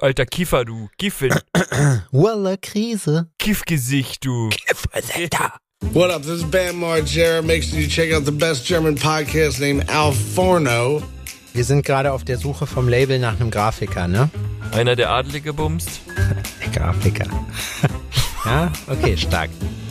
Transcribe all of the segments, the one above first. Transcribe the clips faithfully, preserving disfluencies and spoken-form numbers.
alter Kiffer, du. Kiffin. Walla Krise. Kiffgesicht, du. Kiffersetter. What up? This is Bam Margera. Make sure you check out the best German podcast named Al Forno. Wir sind gerade auf der Suche vom Label nach einem Grafiker, ne? Einer, der Adlige bumst. Der Grafiker. Ja, okay, stark.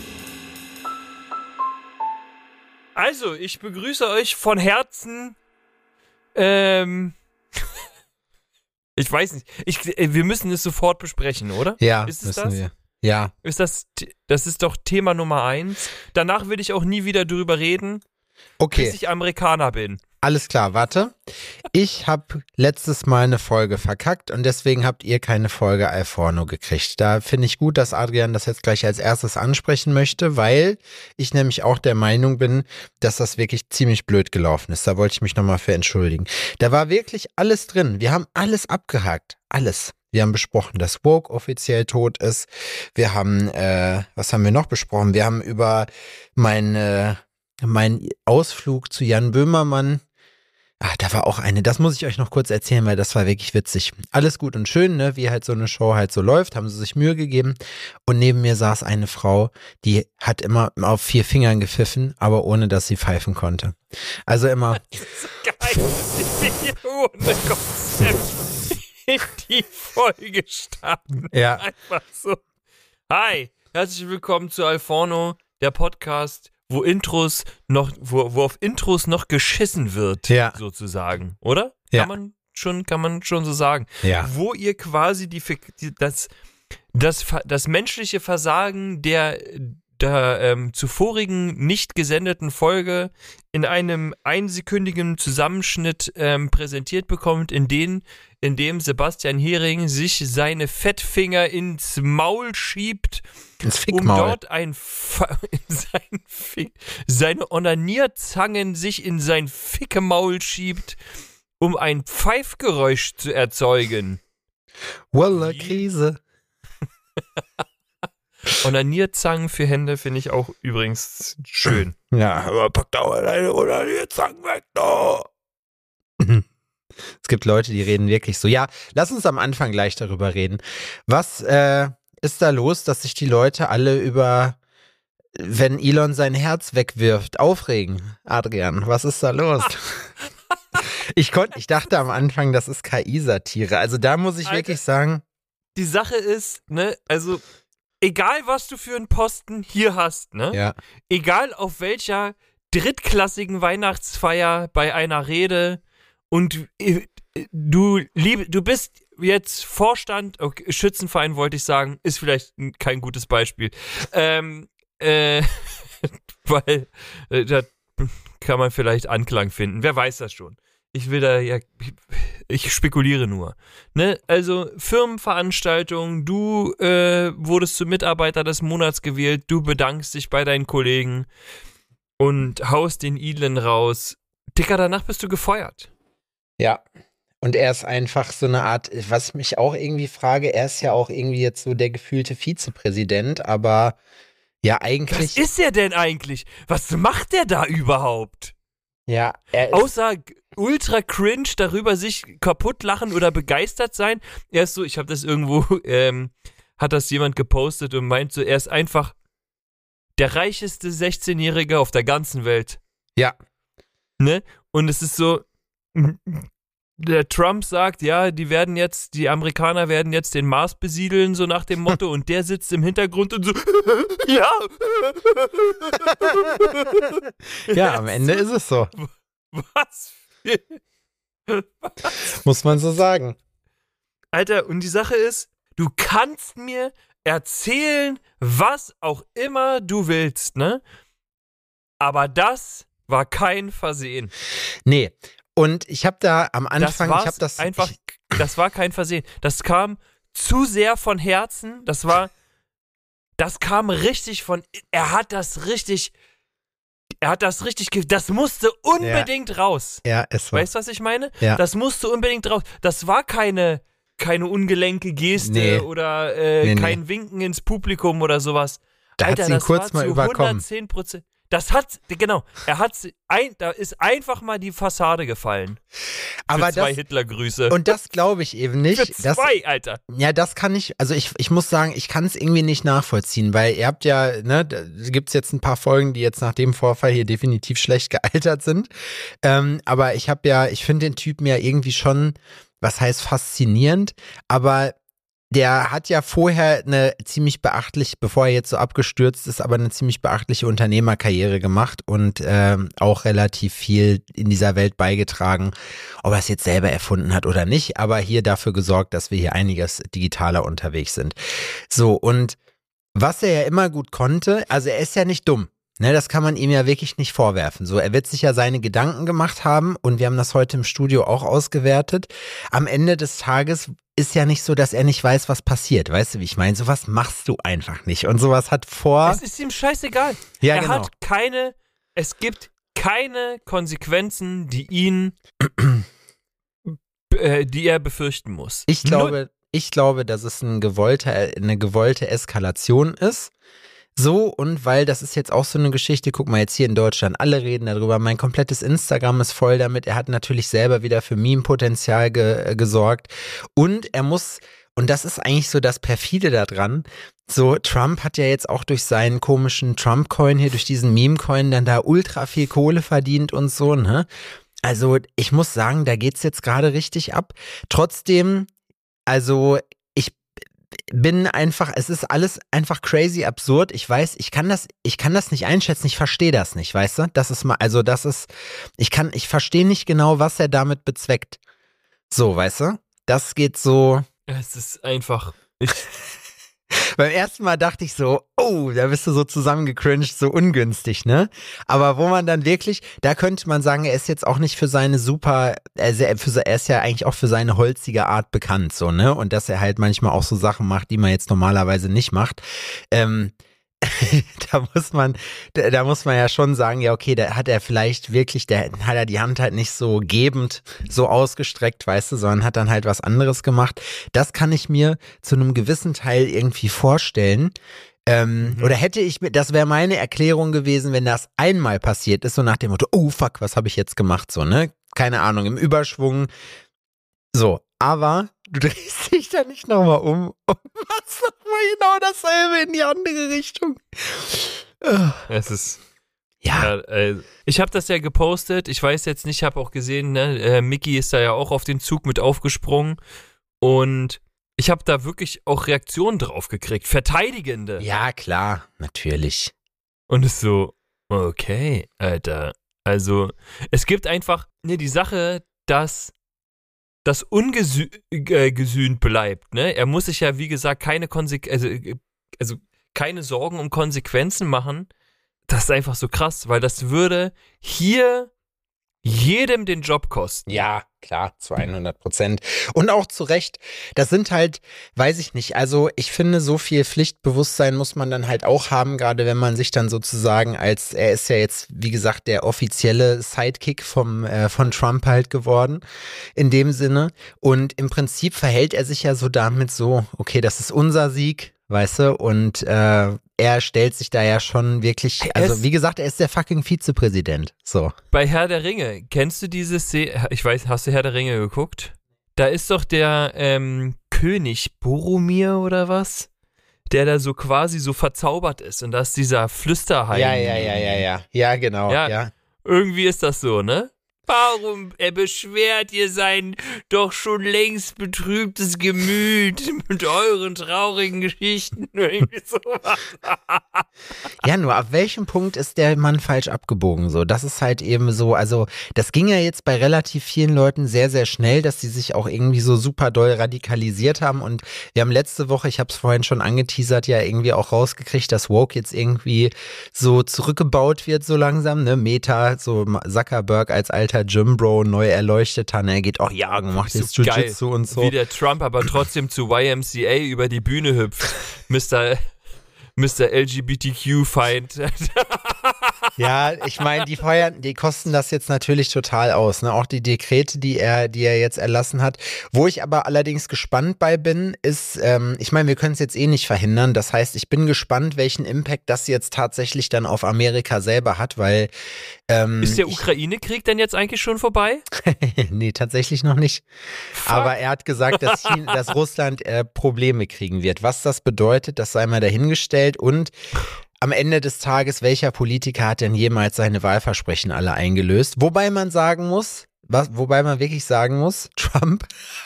Also, ich begrüße euch von Herzen. Ähm. Ich weiß nicht. Ich, wir müssen es sofort besprechen, oder? Ja, ist es müssen das? wir. Ja. Ist das, das ist doch Thema Nummer eins. Danach will ich auch nie wieder drüber reden, Okay. bis ich Amerikaner bin. Alles klar, warte. Ich habe letztes Mal eine Folge verkackt und deswegen habt ihr keine Folge Al Forno gekriegt. Da finde ich gut, dass Adrian das jetzt gleich als erstes ansprechen möchte, weil ich nämlich auch der Meinung bin, dass das wirklich ziemlich blöd gelaufen ist. Da wollte ich mich nochmal für entschuldigen. Da war wirklich alles drin. Wir haben alles abgehakt. Alles. Wir haben besprochen, dass Woke offiziell tot ist. Wir haben, äh, was haben wir noch besprochen? Wir haben über meine, meinen Ausflug zu Jan Böhmermann. Ah, da war auch eine, das muss ich euch noch kurz erzählen, weil das war wirklich witzig. Alles gut und schön, ne, wie halt so eine Show halt so läuft, haben sie sich Mühe gegeben. Und neben mir saß eine Frau, die hat immer auf vier Fingern gepfiffen, aber ohne, dass sie pfeifen konnte. Also immer. Das ist so geil, dass wir ohne Konzept in die Folge starten. Ja. Einfach so. Hi, herzlich willkommen zu Al Forno, der Podcast, wo Intros noch, wo, wo auf Intros noch geschissen wird, Ja. sozusagen, oder? Ja. Kann man schon, kann man schon so sagen. Ja. Wo ihr quasi die, die das, das, das menschliche Versagen der, der ähm, zuvorigen nicht gesendeten Folge in einem einsekündigen Zusammenschnitt ähm, präsentiert bekommt, in den, in dem Sebastian Hering sich seine Fettfinger ins Maul schiebt, Ins um Fickmaul. dort ein Fa- in sein Fick, seine Onanierzangen sich in sein Fickemaul schiebt, um ein Pfeifgeräusch zu erzeugen. Walla Wie? Krise. Onanierzangen für Hände finde ich auch übrigens schön. Ja, aber pack da mal deine Onanierzangen weg, da. Es gibt Leute, die reden wirklich so. Ja, lass uns am Anfang gleich darüber reden. Was, äh, ist da los, dass sich die Leute alle über, wenn Elon sein Herz wegwirft, aufregen? Adrian, was ist da los? Ich konnte, ich dachte am Anfang, das ist K I-Satire. Also da muss ich Alter. wirklich sagen, Die Sache ist, ne, also egal was du für einen Posten hier hast, ne, ja, egal auf welcher drittklassigen Weihnachtsfeier bei einer Rede und äh, du lieb, du bist jetzt Vorstand, okay, Schützenverein wollte ich sagen, ist vielleicht kein gutes Beispiel, ähm, äh, weil äh, da kann man vielleicht Anklang finden, wer weiß das schon. Ich will da ja, ich spekuliere nur. Ne? Also Firmenveranstaltung, du äh, wurdest zum Mitarbeiter des Monats gewählt, du bedankst dich bei deinen Kollegen und haust den Elon raus. Dicker, danach bist du gefeuert. ja. Und er ist einfach so eine Art, was ich mich auch irgendwie frage, er ist ja auch irgendwie jetzt so der gefühlte Vizepräsident, aber ja Was eigentlich, ist er denn eigentlich? Was macht der da überhaupt? ja, er ist, Außer g- ultra cringe darüber sich kaputt lachen oder begeistert sein. Er ist so, ich habe das irgendwo, ähm, hat das jemand gepostet und meint so, er ist einfach der reicheste sechzehnjährige auf der ganzen Welt. ja, Ne? Und es ist so, der Trump sagt, ja, die werden jetzt, die Amerikaner werden jetzt den Mars besiedeln, so nach dem Motto, und der sitzt im Hintergrund und so, ja. ja, am Ende ist es so, Was? muss man so sagen. Alter, und die Sache ist, du kannst mir erzählen, was auch immer du willst, ne? Aber das war kein Versehen. Nee, und ich habe da am Das Anfang, war's ich habe das einfach, ich, das war kein Versehen. Das kam zu sehr von Herzen, das war, das kam richtig von, er hat das richtig, er hat das richtig, ge- das musste unbedingt raus. ja, es war, Weißt du, was ich meine? Ja. Das musste unbedingt raus. Das war keine, keine ungelenke Geste Nee. oder äh, Nee, nee. kein Winken ins Publikum oder sowas. Da hat Alter, sie ihn das kurz war mal zu überkommen. hundertzehn Prozent. das hat, genau, er hat, ein, da ist einfach mal die Fassade gefallen. Aber für zwei das, Hitlergrüße. Und das glaube ich eben nicht. Für zwei, das, Alter. Ja, das kann ich, also ich, ich muss sagen, ich kann es irgendwie nicht nachvollziehen, weil ihr habt ja, ne, da gibt's jetzt ein paar Folgen, die jetzt nach dem Vorfall hier definitiv schlecht gealtert sind. Ähm, aber ich habe ja, ich finde den Typen ja irgendwie schon, was heißt faszinierend, aber der hat ja vorher eine ziemlich beachtliche, bevor er jetzt so abgestürzt ist, aber eine ziemlich beachtliche Unternehmerkarriere gemacht und ähm, auch relativ viel in dieser Welt beigetragen, ob er es jetzt selber erfunden hat oder nicht, aber hier dafür gesorgt, dass wir hier einiges digitaler unterwegs sind. So, und was er ja immer gut konnte, also er ist ja nicht dumm. Ne, das kann man ihm ja wirklich nicht vorwerfen. So, er wird sich ja seine Gedanken gemacht haben und wir haben das heute im Studio auch ausgewertet. Am Ende des Tages ist ja nicht so, dass er nicht weiß, was passiert. Weißt du, wie ich meine? Sowas machst du einfach nicht. Und sowas hat vor... Es ist ihm scheißegal. Ja, er genau. hat keine, es gibt keine Konsequenzen, die ihn, äh, die er befürchten muss. Ich glaube, Null. ich glaube, dass es ein gewollter, eine gewollte Eskalation ist. So, und weil das ist jetzt auch so eine Geschichte, guck mal jetzt hier in Deutschland, alle reden darüber, mein komplettes Instagram ist voll damit, er hat natürlich selber wieder für Meme-Potenzial ge gesorgt und er muss, und das ist eigentlich so das Perfide daran, so Trump hat ja jetzt auch durch seinen komischen Trump-Coin hier, durch diesen Meme-Coin dann da ultra viel Kohle verdient und so, ne? Also ich muss sagen, da geht's jetzt gerade richtig ab. Trotzdem, also bin einfach, es ist alles einfach crazy absurd. Ich weiß, ich kann das, ich kann das nicht einschätzen, ich verstehe das nicht, weißt du? Das ist mal, also das ist, ich kann, ich verstehe nicht genau, was er damit bezweckt. So, weißt du? Das geht so. Es ist einfach. Ich Beim ersten Mal dachte ich so, oh, da bist du so zusammengecringed, so ungünstig, ne? Aber wo man dann wirklich, da könnte man sagen, er ist jetzt auch nicht für seine super, also er, für, er ist ja eigentlich auch für seine holzige Art bekannt, so, ne? Und dass er halt manchmal auch so Sachen macht, die man jetzt normalerweise nicht macht. Ähm, da muss man, da, da muss man ja schon sagen, ja okay, da hat er vielleicht wirklich, da hat er die Hand halt nicht so gebend, so ausgestreckt, weißt du, sondern hat dann halt was anderes gemacht. Das kann ich mir zu einem gewissen Teil irgendwie vorstellen. Ähm, mhm. Oder hätte ich mir, das wäre meine Erklärung gewesen, wenn das einmal passiert ist, so nach dem Motto, oh fuck, was habe ich jetzt gemacht, so, ne? Keine Ahnung, im Überschwung. So, aber du drehst dich da nicht nochmal um und machst nochmal genau dasselbe in die andere Richtung. Es ist. Ja. ja äh, ich habe das ja gepostet. Ich weiß jetzt nicht, ich habe auch gesehen, ne, äh, Mickey ist da ja auch auf den Zug mit aufgesprungen. Und ich habe da wirklich auch Reaktionen drauf gekriegt. Verteidigende. Ja, klar, natürlich. Und es ist so, okay, Alter. Also, es gibt einfach, ne, die Sache, dass das ungesühnt äh, bleibt, ne? Er muss sich ja, wie gesagt, keine Konsequ- also, also keine Sorgen um Konsequenzen machen. Das ist einfach so krass, weil das würde hier jedem den Job kosten. Ja, klar, zu hundert Prozent. Und auch zu Recht, das sind halt, weiß ich nicht, also ich finde, so viel Pflichtbewusstsein muss man dann halt auch haben, gerade wenn man sich dann sozusagen als, er ist ja jetzt, wie gesagt, der offizielle Sidekick vom, äh, von Trump halt geworden, in dem Sinne. Und im Prinzip verhält er sich ja so damit so, okay, das ist unser Sieg, weißt du, und äh, er stellt sich da ja schon wirklich, also Es- wie gesagt, er ist der fucking Vizepräsident, so. Bei Herr der Ringe, kennst du diese Szene? Ich weiß, hast du Herr der Ringe geguckt? Da ist doch der ähm, König Boromir oder was? Der da so quasi so verzaubert ist und da ist dieser Flüsterhain. Ja, ja, ja, ja, ja, ja, genau, Ja. ja. Irgendwie ist das so, ne? Warum er beschwert ihr sein doch schon längst betrübtes Gemüt mit euren traurigen Geschichten? Irgendwie sowas. Ja, nur ab welchem Punkt ist der Mann falsch abgebogen? So, das ist halt eben so, also das ging ja jetzt bei relativ vielen Leuten sehr, sehr schnell, dass sie sich auch irgendwie so super doll radikalisiert haben und wir haben letzte Woche, ich habe es vorhin schon angeteasert, ja irgendwie auch rausgekriegt, dass Woke jetzt irgendwie so zurückgebaut wird so langsam, ne, Meta, so Zuckerberg als alter Gymbro, neu erleuchteter, ne, er geht auch jagen, macht jetzt So geil, Jiu-Jitsu und so. wie der Trump aber trotzdem zu Y M C A über die Bühne hüpft. Mister Mister L G B T Q-Feind. Ja, ich meine, die feuern, die kosten das jetzt natürlich total aus, ne? Auch die Dekrete, die er, die er jetzt erlassen hat. Wo ich aber allerdings gespannt bei bin, ist, ähm, ich meine, wir können es jetzt eh nicht verhindern. Das heißt, ich bin gespannt, welchen Impact das jetzt tatsächlich dann auf Amerika selber hat, weil ähm, ist der ich- Ukraine-Krieg denn jetzt eigentlich schon vorbei? nee, tatsächlich noch nicht. Fuck. Aber er hat gesagt, dass, China, dass Russland äh, Probleme kriegen wird. Was das bedeutet, das sei mal dahingestellt. Und am Ende des Tages, welcher Politiker hat denn jemals seine Wahlversprechen alle eingelöst? Wobei man sagen muss, was, wobei man wirklich sagen muss, Trump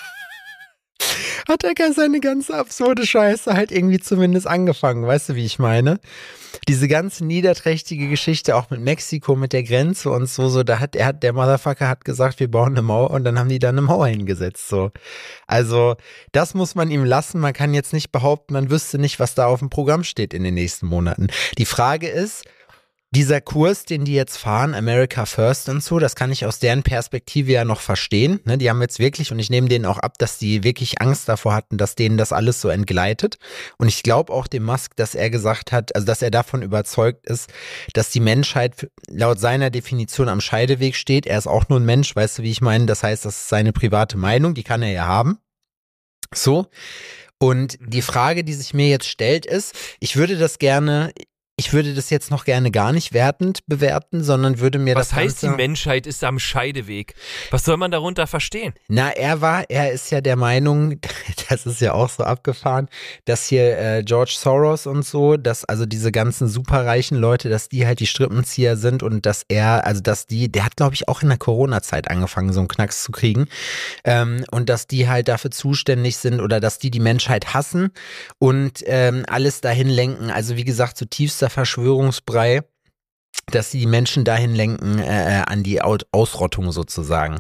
hat er gar seine ganze absurde Scheiße halt irgendwie zumindest angefangen. Weißt du, wie ich meine? Diese ganze niederträchtige Geschichte auch mit Mexiko, mit der Grenze und so, so, da hat er, der Motherfucker hat gesagt, wir bauen eine Mauer und dann haben die da eine Mauer hingesetzt, so. Also, das muss man ihm lassen. Man kann jetzt nicht behaupten, man wüsste nicht, was da auf dem Programm steht in den nächsten Monaten. Die Frage ist, dieser Kurs, den die jetzt fahren, America First und so, das kann ich aus deren Perspektive ja noch verstehen. Ne, die haben jetzt wirklich, und ich nehme denen auch ab, dass die wirklich Angst davor hatten, dass denen das alles so entgleitet. Und ich glaube auch dem Musk, dass er gesagt hat, also dass er davon überzeugt ist, dass die Menschheit laut seiner Definition am Scheideweg steht. Er ist auch nur ein Mensch, weißt du, wie ich meine? Das heißt, das ist seine private Meinung, die kann er ja haben. So. Und die Frage, die sich mir jetzt stellt, ist, ich würde das gerne... Ich würde das jetzt noch gerne gar nicht wertend bewerten, sondern würde mir Was das heißt, die Ganze, Menschheit ist am Scheideweg? Was soll man darunter verstehen? Na, er war, er ist ja der Meinung, das ist ja auch so abgefahren, dass hier äh, George Soros und so, dass also diese ganzen superreichen Leute, dass die halt die Strippenzieher sind und dass er, also dass die, der hat glaube ich auch in der Corona-Zeit angefangen, so einen Knacks zu kriegen, ähm, und dass die halt dafür zuständig sind oder dass die die Menschheit hassen und ähm, alles dahin lenken, also wie gesagt, so tiefster Verschwörungsbrei, dass sie die Menschen dahin lenken, äh, an die Ausrottung sozusagen.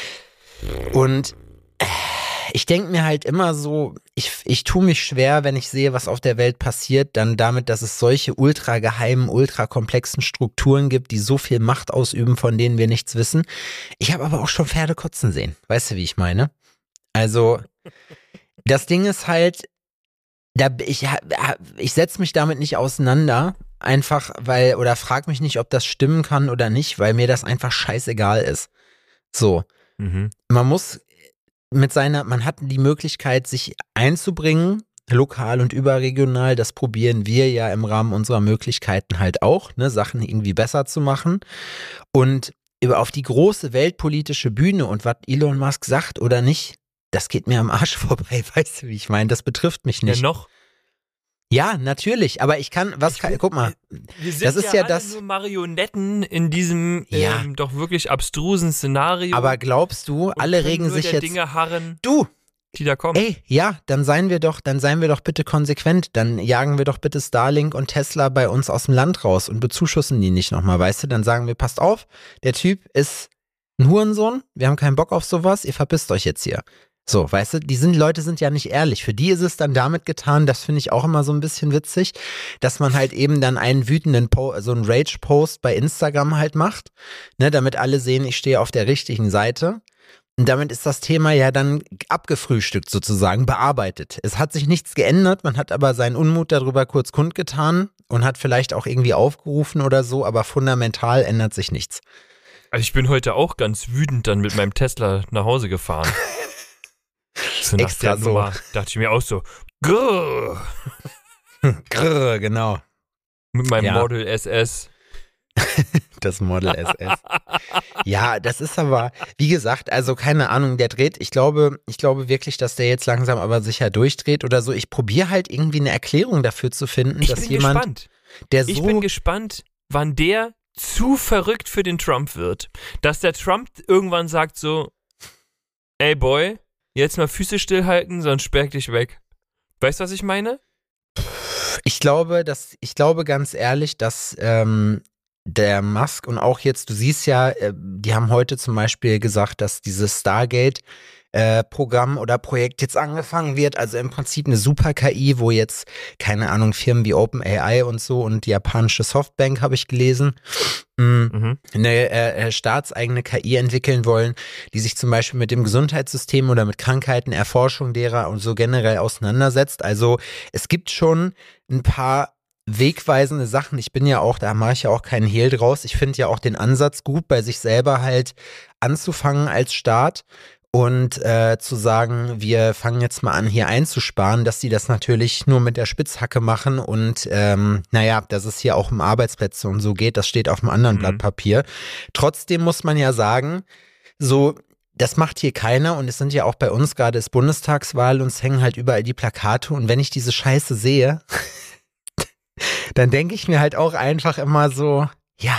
Und äh, ich denke mir halt immer so, ich, ich tue mich schwer, wenn ich sehe, was auf der Welt passiert, dann damit, dass es solche ultra geheimen, ultra komplexen Strukturen gibt, die so viel Macht ausüben, von denen wir nichts wissen. Ich habe aber auch schon Pferde kotzen sehen. Weißt du, wie ich meine? Also, das Ding ist halt, Da, ich ich setze mich damit nicht auseinander, einfach weil, oder frag mich nicht, ob das stimmen kann oder nicht, weil mir das einfach scheißegal ist. So, Mhm. man muss mit seiner, man hat die Möglichkeit, sich einzubringen, lokal und überregional, das probieren wir ja im Rahmen unserer Möglichkeiten halt auch, ne, Sachen irgendwie besser zu machen. Und über auf die große weltpolitische Bühne und was Elon Musk sagt oder nicht, das geht mir am Arsch vorbei, weißt du, wie ich meine? Das betrifft mich nicht. Ja, noch. Ja, natürlich, aber ich kann, was Ich kann, will- guck mal, Wir sind Das ist ja, ja alle das- nur Marionetten in diesem Ja. ähm, doch wirklich abstrusen Szenario. aber glaubst du, und alle können regen nur sich der jetzt, Dinge harren, du, die da kommen. ey, ja, dann seien wir doch, dann seien wir doch bitte konsequent, dann jagen wir doch bitte Starlink und Tesla bei uns aus dem Land raus und bezuschussen die nicht nochmal, weißt du, dann sagen wir, passt auf, der Typ ist ein Hurensohn, wir haben keinen Bock auf sowas, ihr verpisst euch jetzt hier. So, weißt du, die sind, Leute sind ja nicht ehrlich. Für die ist es dann damit getan, das finde ich auch immer so ein bisschen witzig, dass man halt eben dann einen wütenden, po so einen Rage-Post bei Instagram halt macht, ne, damit alle sehen, ich stehe auf der richtigen Seite. Und damit ist das Thema ja dann abgefrühstückt sozusagen, bearbeitet. Es hat sich nichts geändert, man hat aber seinen Unmut darüber kurz kundgetan und hat vielleicht auch irgendwie aufgerufen oder so, aber fundamental ändert sich nichts. Also ich bin heute auch ganz wütend dann mit meinem Tesla nach Hause gefahren. So nach Extra der so. Nummer dachte ich mir auch so, grrr, Grrr, genau, mit meinem Ja. Model S S. das Model S S. Ja, das ist aber, wie gesagt, also keine Ahnung, der dreht, ich glaube, ich glaube wirklich, dass der jetzt langsam aber sicher durchdreht oder so. Ich probiere halt irgendwie eine Erklärung dafür zu finden, Ich dass bin jemand, gespannt. der Ich so, bin gespannt, wann der zu verrückt für den Trump wird. Dass der Trump irgendwann sagt so, ey Boy, jetzt mal Füße stillhalten, sonst sperr ich dich weg. Weißt du, was ich meine? ich glaube, dass, ich glaube ganz ehrlich, dass ähm, der Musk und auch jetzt, du siehst ja, äh, die haben heute zum Beispiel gesagt, dass dieses Stargate äh, Programm oder Projekt jetzt angefangen wird, also im Prinzip eine Super-K I, wo jetzt, keine Ahnung, Firmen wie OpenAI und so und die japanische Softbank, habe ich gelesen, mh, Mhm. eine äh, staatseigene K I entwickeln wollen, die sich zum Beispiel mit dem Gesundheitssystem oder mit Krankheiten, Erforschung derer und so generell auseinandersetzt. Also es gibt schon ein paar wegweisende Sachen. Ich bin ja auch, da mache ich ja auch keinen Hehl draus. Ich finde ja auch den Ansatz gut, bei sich selber halt anzufangen als Staat und äh, zu sagen, wir fangen jetzt mal an, hier einzusparen, dass die das natürlich nur mit der Spitzhacke machen und ähm, naja, dass es hier auch um Arbeitsplätze und so geht, das steht auf einem anderen Mhm. Blatt Papier. Trotzdem muss man ja sagen, so, das macht hier keiner und es sind ja auch bei uns gerade ist Bundestagswahl und es hängen halt überall die Plakate und wenn ich diese Scheiße sehe, dann denke ich mir halt auch einfach immer so, ja,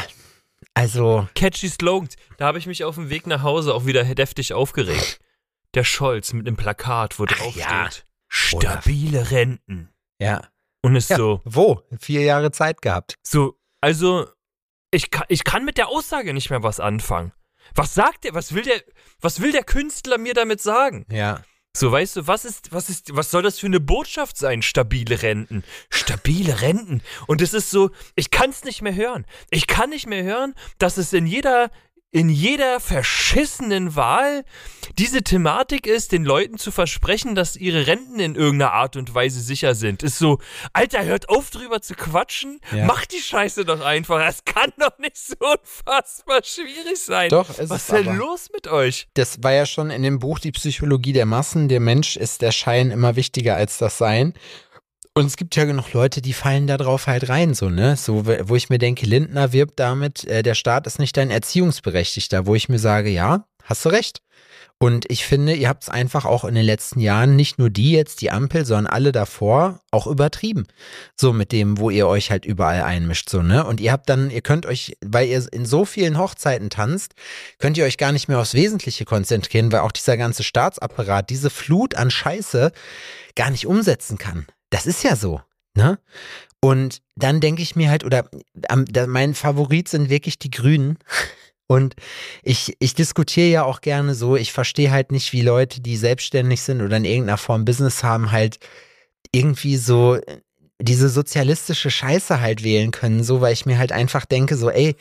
also, Catchy Slogans. Da habe ich mich auf dem Weg nach Hause auch wieder deftig aufgeregt. Der Scholz mit einem Plakat, wo drauf ja. steht, stabile Renten. ja. Und ist ja. so, Wo? Vier Jahre Zeit gehabt. so, also, ich kann, ich kann mit der Aussage nicht mehr was anfangen. Was sagt der, was will der, was will der Künstler mir damit sagen? Ja. So, weißt du, was ist, was ist, was soll das für eine Botschaft sein? Stabile Renten. Stabile Renten. Und es ist so, ich kann es nicht mehr hören. Ich kann nicht mehr hören, dass es in jeder, in jeder verschissenen Wahl diese Thematik ist, den Leuten zu versprechen, dass ihre Renten in irgendeiner Art und Weise sicher sind. Ist so, Alter, hört auf drüber zu quatschen. Ja. Macht die Scheiße doch einfach. Das kann doch nicht so unfassbar schwierig sein. Doch, ist Was es ist denn aber. los mit euch? Das war ja schon in dem Buch Die Psychologie der Massen. Der Mensch ist der Schein immer wichtiger als das Sein. Und es gibt ja genug Leute, die fallen da drauf halt rein, so, ne? So, wo ich mir denke, Lindner wirbt damit, äh, der Staat ist nicht dein Erziehungsberechtigter, wo ich mir sage, ja, hast du recht. Und ich finde, ihr habt es einfach auch in den letzten Jahren, nicht nur die jetzt, die Ampel, sondern alle davor, auch übertrieben. So mit dem, wo ihr euch halt überall einmischt, so, ne? Und ihr habt dann, ihr könnt euch, weil ihr in so vielen Hochzeiten tanzt, könnt ihr euch gar nicht mehr aufs Wesentliche konzentrieren, weil auch dieser ganze Staatsapparat, diese Flut an Scheiße gar nicht umsetzen kann. Das ist ja so, ne? Und dann denke ich mir halt, oder am, da, mein Favorit sind wirklich die Grünen. Und ich, ich diskutiere ja auch gerne so, ich verstehe halt nicht, wie Leute, die selbstständig sind oder in irgendeiner Form Business haben, halt irgendwie so diese sozialistische Scheiße halt wählen können, so, weil ich mir halt einfach denke, so, ey,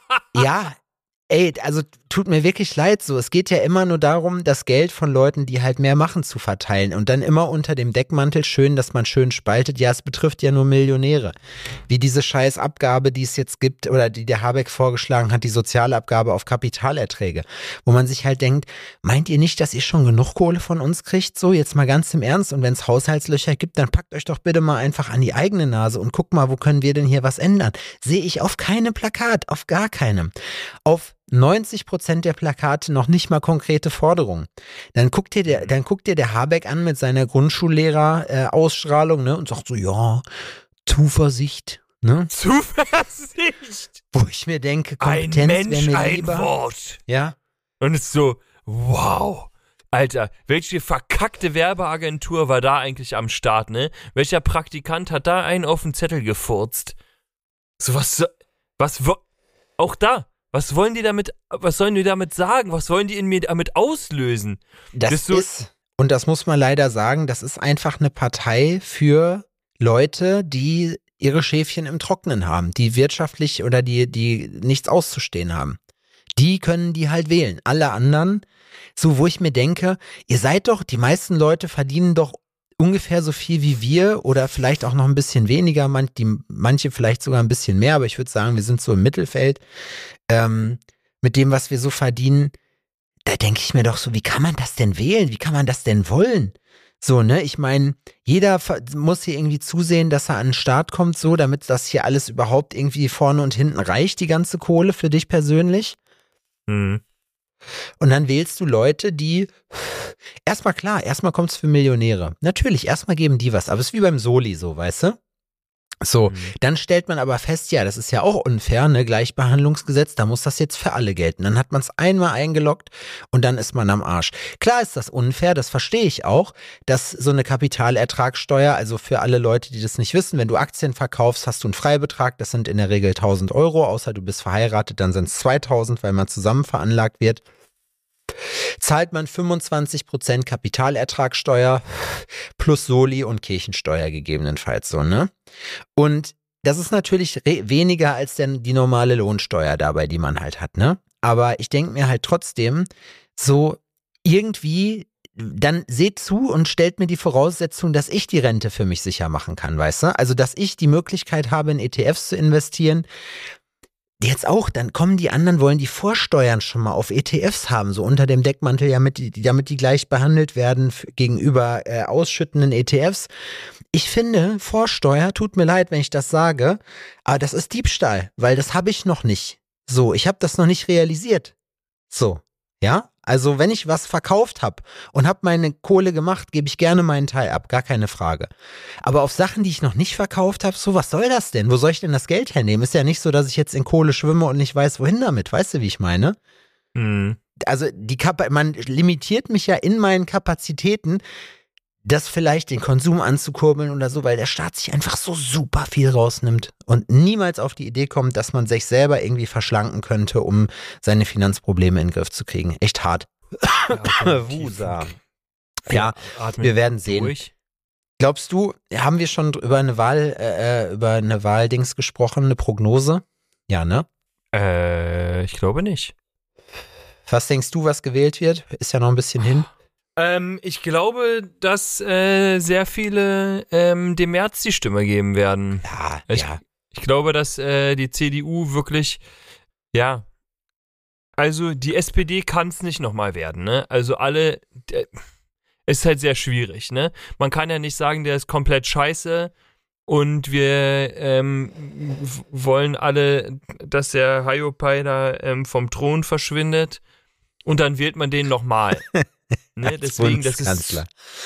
ja, ey, also tut mir wirklich leid, so, es geht ja immer nur darum, das Geld von Leuten, die halt mehr machen, zu verteilen und dann immer unter dem Deckmantel schön, dass man schön spaltet, ja, es betrifft ja nur Millionäre, wie diese scheiß Abgabe, die es jetzt gibt oder die der Habeck vorgeschlagen hat, die Sozialabgabe auf Kapitalerträge, wo man sich halt denkt, meint ihr nicht, dass ihr schon genug Kohle von uns kriegt, so, jetzt mal ganz im Ernst und wenn es Haushaltslöcher gibt, dann packt euch doch bitte mal einfach an die eigene Nase und guckt mal, wo können wir denn hier was ändern, sehe ich auf keinem Plakat, auf gar keinem, auf neunzig Prozent der Plakate noch nicht mal konkrete Forderungen. Dann guckt dir der, dann guckt dir der Habeck an mit seiner Grundschullehrer-Ausstrahlung, ne, und sagt so, ja, Zuversicht, ne? Zuversicht. Wo ich mir denke, Ein Kompetenz Mensch, wäre mir ein lieber. Wort. Ja, Und es ist so, wow. Alter, welche verkackte Werbeagentur war da eigentlich am Start, ne? Welcher Praktikant hat da einen auf den Zettel gefurzt? So, was, so- was, wo- auch da, was wollen die damit, was sollen die damit sagen? Was wollen die in mir damit auslösen? das Das so- ist, und das muss man leider sagen, das ist einfach eine Partei für Leute, die ihre Schäfchen im Trocknen haben, die wirtschaftlich oder die, die nichts auszustehen haben. Die können die halt wählen. Alle anderen, so wo ich mir denke, ihr seid doch, die meisten Leute verdienen doch ungefähr so viel wie wir oder vielleicht auch noch ein bisschen weniger, man, die, manche vielleicht sogar ein bisschen mehr, aber ich würde sagen, wir sind so im Mittelfeld. Ähm, mit dem, was wir so verdienen, da denke ich mir doch so, wie kann man das denn wählen? Wie kann man das denn wollen? So, ne, ich meine, jeder ver- muss hier irgendwie zusehen, dass er an den Start kommt, so, damit das hier alles überhaupt irgendwie vorne und hinten reicht, die ganze Kohle für dich persönlich. Hm. Und dann wählst du Leute, die erstmal klar, erstmal kommt's für Millionäre. Natürlich, erstmal geben die was, aber es ist wie beim Soli so, weißt du? So, Mhm. dann stellt man aber fest, ja, das ist ja auch unfair, ne, Gleichbehandlungsgesetz, da muss das jetzt für alle gelten. Dann hat man es einmal eingeloggt und dann ist man am Arsch. Klar ist das unfair, das verstehe ich auch, dass so eine Kapitalertragssteuer, also für alle Leute, die das nicht wissen, wenn du Aktien verkaufst, hast du einen Freibetrag, das sind in der Regel tausend Euro, außer du bist verheiratet, dann sind es zweitausend, weil man zusammen veranlagt wird. Zahlt man fünfundzwanzig Prozent Kapitalertragssteuer plus Soli und Kirchensteuer gegebenenfalls so, ne? Und das ist natürlich re- weniger als denn die normale Lohnsteuer dabei, die man halt hat, ne? Aber ich denke mir halt trotzdem, so irgendwie dann seht zu und stellt mir die Voraussetzung, dass ich die Rente für mich sicher machen kann, weißt du? Also, dass ich die Möglichkeit habe, in E T Fs zu investieren. Jetzt auch, dann kommen die anderen, wollen die Vorsteuern schon mal auf E T Fs haben, so unter dem Deckmantel, damit die, damit die gleich behandelt werden f- gegenüber äh, ausschüttenden E T Fs. Ich finde, Vorsteuer, tut mir leid, wenn ich das sage, aber das ist Diebstahl, weil das habe ich noch nicht. So, ich habe das noch nicht realisiert. So, ja? Also wenn ich was verkauft habe und habe meine Kohle gemacht, gebe ich gerne meinen Teil ab, gar keine Frage. Aber auf Sachen, die ich noch nicht verkauft habe, so, was soll das denn? Wo soll ich denn das Geld hernehmen? Ist ja nicht so, dass ich jetzt in Kohle schwimme und nicht weiß, wohin damit. Weißt du, wie ich meine? Mhm. Also die Kapa- man limitiert mich ja in meinen Kapazitäten, das vielleicht den Konsum anzukurbeln oder so, weil der Staat sich einfach so super viel rausnimmt und niemals auf die Idee kommt, dass man sich selber irgendwie verschlanken könnte, um seine Finanzprobleme in den Griff zu kriegen. Echt hart. Ja, Wusa. Ja, atmen wir werden sehen. durch. Glaubst du, haben wir schon über eine Wahl, äh, über eine Wahldings gesprochen, eine Prognose? Ja, ne? Äh, ich glaube nicht. Was denkst du, was gewählt wird? Ist ja noch ein bisschen hin. Ähm, ich glaube, dass äh, sehr viele ähm, dem März die Stimme geben werden. Ja, Ich, ja. ich glaube, dass äh, die C D U wirklich, ja, also die S P D kann es nicht nochmal werden, ne? Also alle, der, ist halt sehr schwierig, ne? Man kann ja nicht sagen, der ist komplett scheiße und wir ähm, w- wollen alle, dass der Hiopai da ähm, vom Thron verschwindet und dann wählt man den nochmal. Ne? Als Deswegen, das ist Bundeskanzler.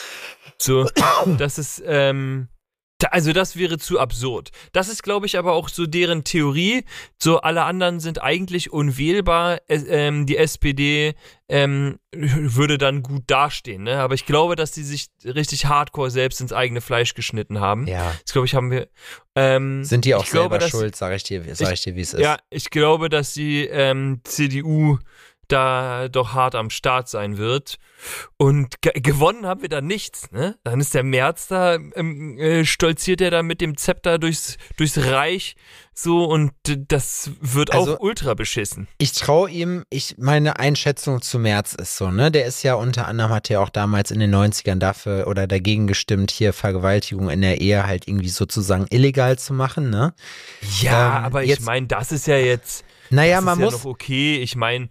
so, das ist, ähm, da, also das wäre zu absurd. Das ist, glaube ich, aber auch so deren Theorie. So, alle anderen sind eigentlich unwählbar. Es, ähm, die S P D ähm, würde dann gut dastehen, ne? Aber ich glaube, dass die sich richtig hardcore selbst ins eigene Fleisch geschnitten haben. Ja. Das, glaube ich, haben wir. Ähm, Sind die auch ich glaube, selber dass- schuld, sag ich dir, sag ich dir, wie es ist. Ja, ich glaube, dass die ähm, C D U da doch hart am Start sein wird. Und ge gewonnen haben wir da nichts, ne? Dann ist der Merz da, ähm, äh, stolziert er da mit dem Zepter durchs, durchs Reich so und äh, das wird Also- auch ultra beschissen. Ich traue ihm, ich, meine Einschätzung zu Merz ist so, ne? Der ist ja unter anderem, hat ja auch damals in den neunzigern dafür oder dagegen gestimmt, hier Vergewaltigung in der Ehe halt irgendwie sozusagen illegal zu machen, ne? Ja, Ähm, aber ich jetzt- meine, das ist ja jetzt. Naja, das man ist ja muss, noch okay. Ich meine,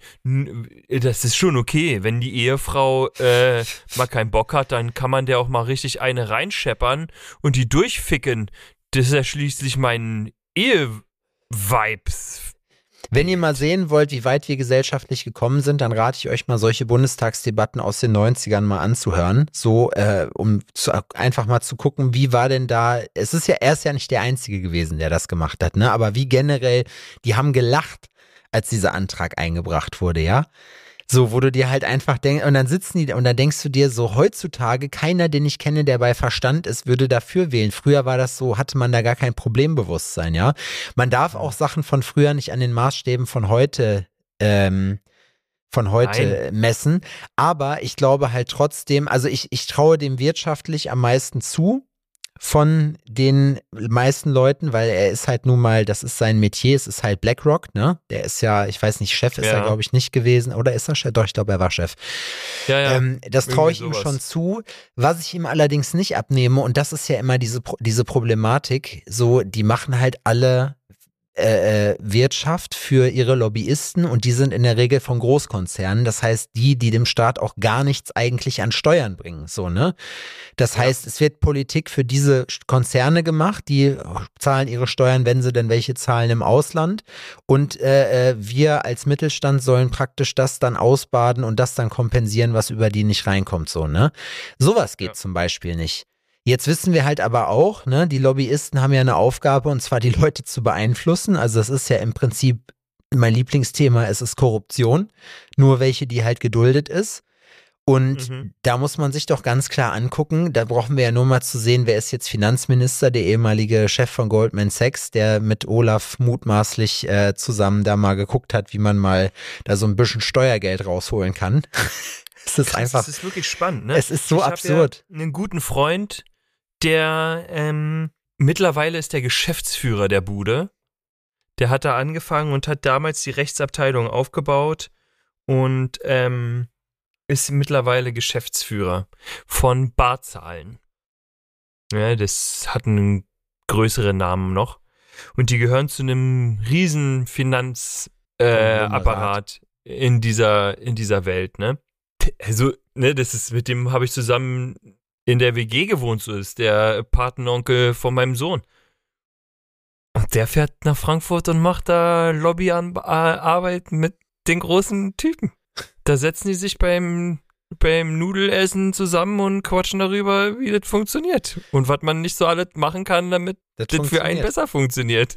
das ist schon okay. Wenn die Ehefrau äh, mal keinen Bock hat, dann kann man der auch mal richtig eine reinscheppern und die durchficken. Das ist ja schließlich mein Ehe-Vibes. wenn ihr mal sehen wollt, wie weit wir gesellschaftlich gekommen sind, dann rate ich euch mal, solche Bundestagsdebatten aus den neunzigern mal anzuhören. So, äh, um zu, einfach mal zu gucken, wie war denn da, es ist ja, er ist ja nicht der Einzige gewesen, der das gemacht hat, ne? Aber wie generell, die haben gelacht, als dieser Antrag eingebracht wurde, ja? So, wo du dir halt einfach denkst, und dann sitzen die, und dann denkst du dir so, heutzutage, keiner, den ich kenne, der bei Verstand ist, würde dafür wählen. Früher war das so, hatte man da gar kein Problembewusstsein, ja. Man darf auch Sachen von früher nicht an den Maßstäben von heute, ähm, von heute messen. Aber ich glaube halt trotzdem, also ich, ich traue dem wirtschaftlich am meisten zu von den meisten Leuten, weil er ist halt nun mal, das ist sein Metier, es ist halt BlackRock, ne? Der ist ja, ich weiß nicht, Chef ist Ja. er, glaube ich, nicht gewesen. Oder ist er Chef? Doch, ich glaube, er war Chef. Ja, ja. Ähm, das traue ich irgendwie ihm sowas. schon zu. Was ich ihm allerdings nicht abnehme, und das ist ja immer diese, Pro- diese Problematik, so, die machen halt alle äh, äh, Wirtschaft für ihre Lobbyisten und die sind in der Regel von Großkonzernen. Das heißt, die, die dem Staat auch gar nichts eigentlich an Steuern bringen, so, ne? Das heißt, es wird Politik für diese Konzerne gemacht, die zahlen ihre Steuern, wenn sie denn welche zahlen, im Ausland. Und äh, äh, wir als Mittelstand sollen praktisch das dann ausbaden und das dann kompensieren, was über die nicht reinkommt, so, ne? Sowas geht Ja. zum Beispiel nicht. Jetzt wissen wir halt aber auch, ne, die Lobbyisten haben ja eine Aufgabe, und zwar die Leute zu beeinflussen. Also das ist ja im Prinzip mein Lieblingsthema, es ist Korruption, nur welche, die halt geduldet ist. Und Mhm. da muss man sich doch ganz klar angucken, da brauchen wir ja nur mal zu sehen, wer ist jetzt Finanzminister, der ehemalige Chef von Goldman Sachs, der mit Olaf mutmaßlich äh, zusammen da mal geguckt hat, wie man mal da so ein bisschen Steuergeld rausholen kann. Es ist Krass, einfach, das ist wirklich spannend, ne? es ist so ich hab absurd. Ja einen guten Freund, der ähm, mittlerweile ist der Geschäftsführer der Bude. Der hat da angefangen und hat damals die Rechtsabteilung aufgebaut und ähm, ist mittlerweile Geschäftsführer von Barzahlen. Ja, das hat einen größeren Namen noch. Und die gehören zu einem riesen Finanzapparat äh, in dieser, in dieser Welt, ne? Also, ne, das ist, mit dem habe ich zusammen in der W G gewohnt, so ist der Patenonkel von meinem Sohn. Und der fährt nach Frankfurt und macht da Lobbyarbeit mit den großen Typen. Da setzen die sich beim, beim Nudelessen zusammen und quatschen darüber, wie das funktioniert. Und was man nicht so alles machen kann, damit das, das für einen besser funktioniert.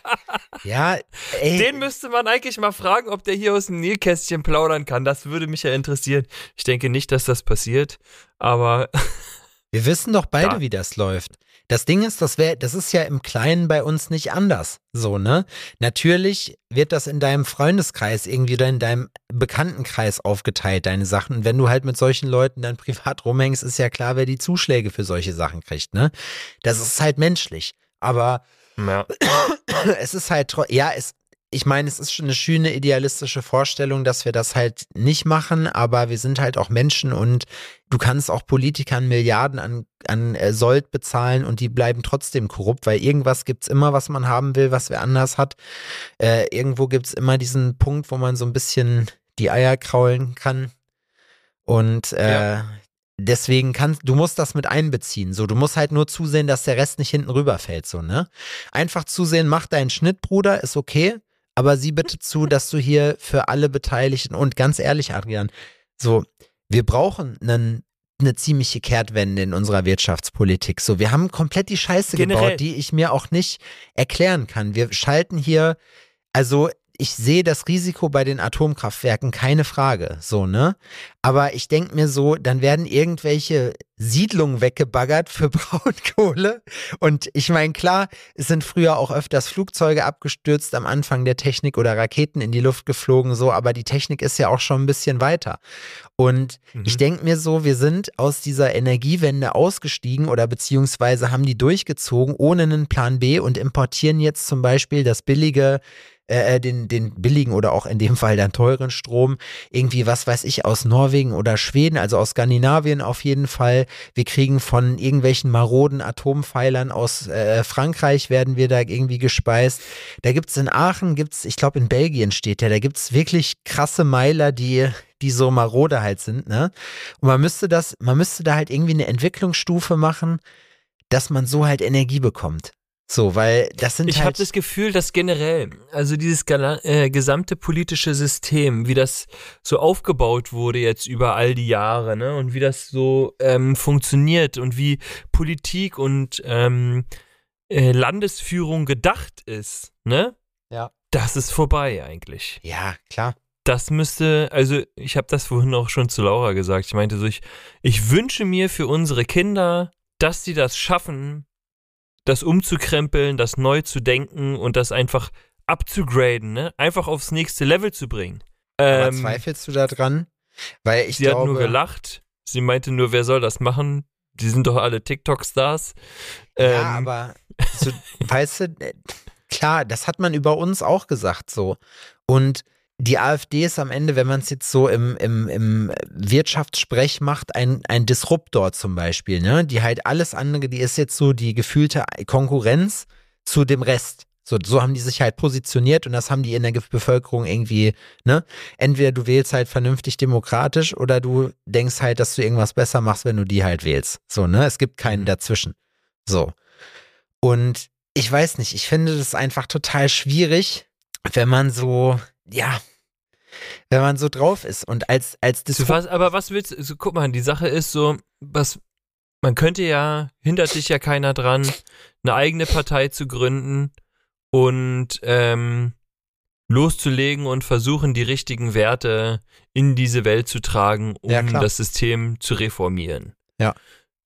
Ja, ey. Den müsste man eigentlich mal fragen, ob der hier aus dem Nähkästchen plaudern kann. Das würde mich ja interessieren. Ich denke nicht, dass das passiert, aber wir wissen doch beide, ja. wie das läuft. Das Ding ist, das wär, das ist ja im Kleinen bei uns nicht anders. So, ne? Natürlich wird das in deinem Freundeskreis irgendwie oder in deinem Bekanntenkreis aufgeteilt, deine Sachen. Und wenn du halt mit solchen Leuten dann privat rumhängst, ist ja klar, wer die Zuschläge für solche Sachen kriegt, ne? Das ist halt menschlich. Aber ja. es ist halt, ja, es, ich meine, es ist schon eine schöne idealistische Vorstellung, dass wir das halt nicht machen, aber wir sind halt auch Menschen und du kannst auch Politikern Milliarden an, an äh, Sold bezahlen und die bleiben trotzdem korrupt, weil irgendwas gibt's immer, was man haben will, was wer anders hat. Äh, irgendwo gibt's immer diesen Punkt, wo man so ein bisschen die Eier kraulen kann und äh, ja. Deswegen kannst du musst das mit einbeziehen. So, du musst halt nur zusehen, dass der Rest nicht hinten rüberfällt. So, ne? Einfach zusehen, mach deinen Schnitt, Bruder, ist okay. Aber sieh bitte zu, dass du hier für alle Beteiligten und ganz ehrlich, Adrian, so, wir brauchen einen, eine ziemliche Kehrtwende in unserer Wirtschaftspolitik. So, wir haben komplett die Scheiße Generell. gebaut, die ich mir auch nicht erklären kann. Wir schalten hier, also ich sehe das Risiko bei den Atomkraftwerken, keine Frage, so, ne? Aber ich denke mir so, dann werden irgendwelche Siedlungen weggebaggert für Braunkohle. Und ich meine, klar, es sind früher auch öfters Flugzeuge abgestürzt am Anfang der Technik oder Raketen in die Luft geflogen, so, aber die Technik ist ja auch schon ein bisschen weiter. Und mhm. ich denke mir so, wir sind aus dieser Energiewende ausgestiegen oder beziehungsweise haben die durchgezogen ohne einen Plan B und importieren jetzt zum Beispiel das billige Äh, den, den billigen oder auch in dem Fall dann teuren Strom, irgendwie, was weiß ich, aus Norwegen oder Schweden, also aus Skandinavien auf jeden Fall. Wir kriegen von irgendwelchen maroden Atompfeilern aus äh, Frankreich werden wir da irgendwie gespeist. Da gibt's in Aachen, gibt's, ich glaube in Belgien steht der, da gibt's wirklich krasse Meiler, die die so marode halt sind, ne? Und man müsste das, man müsste da halt irgendwie eine Entwicklungsstufe machen, dass man so halt Energie bekommt. So, weil das sind ich halt... habe das Gefühl, dass generell, also dieses äh, gesamte politische System, wie das so aufgebaut wurde jetzt über all die Jahre, ne, und wie das so ähm, funktioniert und wie Politik und ähm, äh, Landesführung gedacht ist, ne? Ja. Das ist vorbei eigentlich. Ja, klar. Das müsste, also ich habe das vorhin auch schon zu Laura gesagt, ich meinte so, ich, ich wünsche mir für unsere Kinder, dass sie das schaffen, das umzukrempeln, das neu zu denken und das einfach abzugraden, ne? Einfach aufs nächste Level zu bringen. Aber Ähm, zweifelst du da dran? Weil ich sie glaube, hat nur gelacht. Sie meinte nur, wer soll das machen? Die sind doch alle TikTok-Stars. Ja, Ähm, aber so, weißt du, klar, das hat man über uns auch gesagt so. Und die AfD ist am Ende, wenn man es jetzt so im, im, im Wirtschaftssprech macht, ein, ein Disruptor zum Beispiel, ne? Die halt alles andere, die ist jetzt so die gefühlte Konkurrenz zu dem Rest. So, so haben die sich halt positioniert und das haben die in der Bevölkerung irgendwie, ne? Entweder du wählst halt vernünftig demokratisch oder du denkst halt, dass du irgendwas besser machst, wenn du die halt wählst. So, ne? Es gibt keinen dazwischen. So. Und ich weiß nicht, ich finde das einfach total schwierig, wenn man so, ja, wenn man so drauf ist und als, als du was, aber was willst du, so, guck mal, die Sache ist so, was, man könnte ja, hindert sich ja keiner dran, eine eigene Partei zu gründen und ähm, loszulegen und versuchen, die richtigen Werte in diese Welt zu tragen, um Ja, das System zu reformieren. Ja.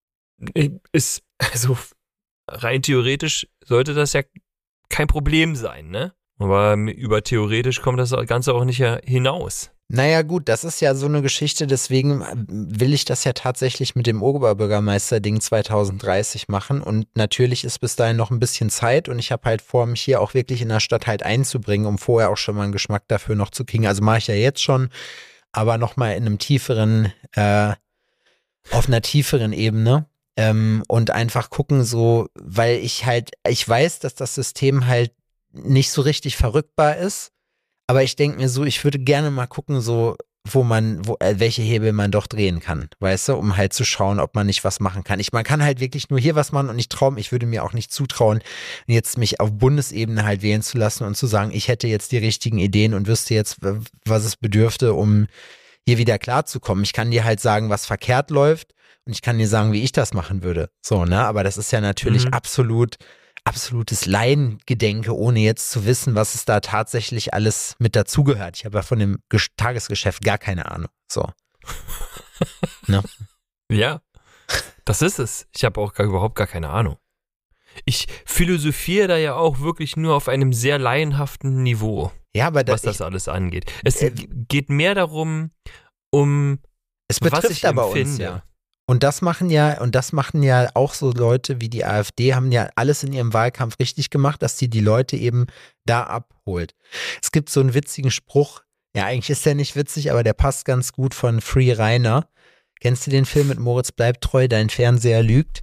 Ist, also rein theoretisch sollte das ja kein Problem sein, ne? Aber über theoretisch kommt das Ganze auch nicht hinaus. Naja gut, das ist ja so eine Geschichte, deswegen will ich das ja tatsächlich mit dem Oberbürgermeister-Ding zwanzig dreißig machen und natürlich ist bis dahin noch ein bisschen Zeit und ich habe halt vor, mich hier auch wirklich in der Stadt halt einzubringen, um vorher auch schon mal einen Geschmack dafür noch zu kriegen. Also mache ich ja jetzt schon, aber nochmal in einem tieferen, äh, auf einer tieferen Ebene. Ähm, und einfach gucken so, weil ich halt, ich weiß, dass das System halt nicht so richtig verrückbar ist, aber ich denke mir so, ich würde gerne mal gucken, so, wo man, wo, äh, welche Hebel man doch drehen kann, weißt du, um halt zu schauen, ob man nicht was machen kann. Ich, man kann halt wirklich nur hier was machen und ich traue, ich würde mir auch nicht zutrauen, jetzt mich auf Bundesebene halt wählen zu lassen und zu sagen, ich hätte jetzt die richtigen Ideen und wüsste jetzt, was es bedürfte, um hier wieder klarzukommen. Ich kann dir halt sagen, was verkehrt läuft und ich kann dir sagen, wie ich das machen würde. So, ne, aber das ist ja natürlich Mhm. absolut absolutes Laiengedenke, ohne jetzt zu wissen, was es da tatsächlich alles mit dazugehört. Ich habe ja von dem Gesch- Tagesgeschäft gar keine Ahnung. So. Ne? Ja, das ist es. Ich habe auch gar, überhaupt gar keine Ahnung. Ich philosophiere da ja auch wirklich nur auf einem sehr laienhaften Niveau, Ja, aber was das, das alles angeht. Es Äh, geht mehr darum, um es was betrifft ich aber uns empfinde. ja. Und das machen ja, und das machen ja auch so Leute wie die AfD, haben ja alles in ihrem Wahlkampf richtig gemacht, dass sie die Leute eben da abholt. Es gibt so einen witzigen Spruch, ja, eigentlich ist der nicht witzig, aber der passt ganz gut von Free Rainer. Kennst du den Film mit Moritz bleibt treu, dein Fernseher lügt?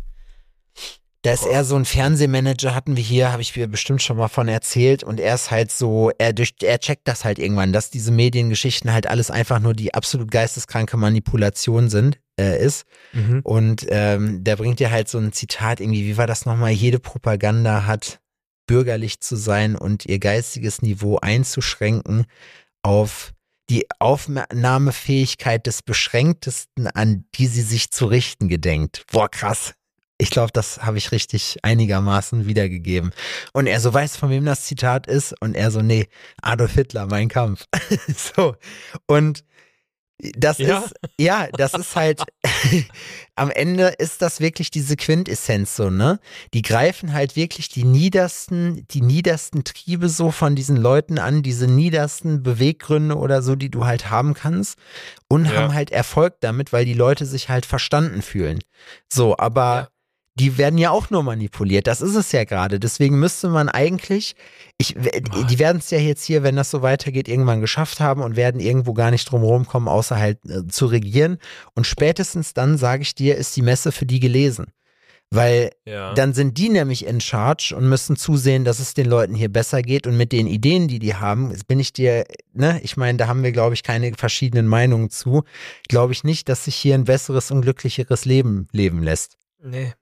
Da ist er so ein Fernsehmanager, hatten wir hier, habe ich mir bestimmt schon mal von erzählt. Und er ist halt so, er, durch, er checkt das halt irgendwann, dass diese Mediengeschichten halt alles einfach nur die absolut geisteskranke Manipulation sind, äh, ist. Mhm. Und ähm, der bringt dir halt so ein Zitat irgendwie, wie war das nochmal? Jede Propaganda hat bürgerlich zu sein und ihr geistiges Niveau einzuschränken auf die Aufnahmefähigkeit des Beschränktesten, an die sie sich zu richten gedenkt. Boah, krass. Ich glaube, das habe ich richtig einigermaßen wiedergegeben. Und er so weiß, von wem das Zitat ist. Und er so, nee, Adolf Hitler, Mein Kampf. So. Und das Ja. ist, ja, das ist halt, am Ende ist das wirklich diese Quintessenz so, ne? Die greifen halt wirklich die niedersten, die niedersten Triebe so von diesen Leuten an, diese niedersten Beweggründe oder so, die du halt haben kannst und Ja. haben halt Erfolg damit, weil die Leute sich halt verstanden fühlen. So, aber Ja. die werden ja auch nur manipuliert. Das ist es ja gerade. Deswegen müsste man eigentlich, ich, die werden es ja jetzt hier, wenn das so weitergeht, irgendwann geschafft haben und werden irgendwo gar nicht drum rumkommen, außer halt äh, zu regieren. Und spätestens dann, sage ich dir, ist die Messe für die gelesen. Weil Ja. dann sind die nämlich in charge und müssen zusehen, dass es den Leuten hier besser geht. Und mit den Ideen, die die haben, jetzt bin ich dir, ne, ich meine, da haben wir, glaube ich, keine verschiedenen Meinungen zu. Glaube ich nicht, dass sich hier ein besseres und glücklicheres Leben leben lässt. Nee.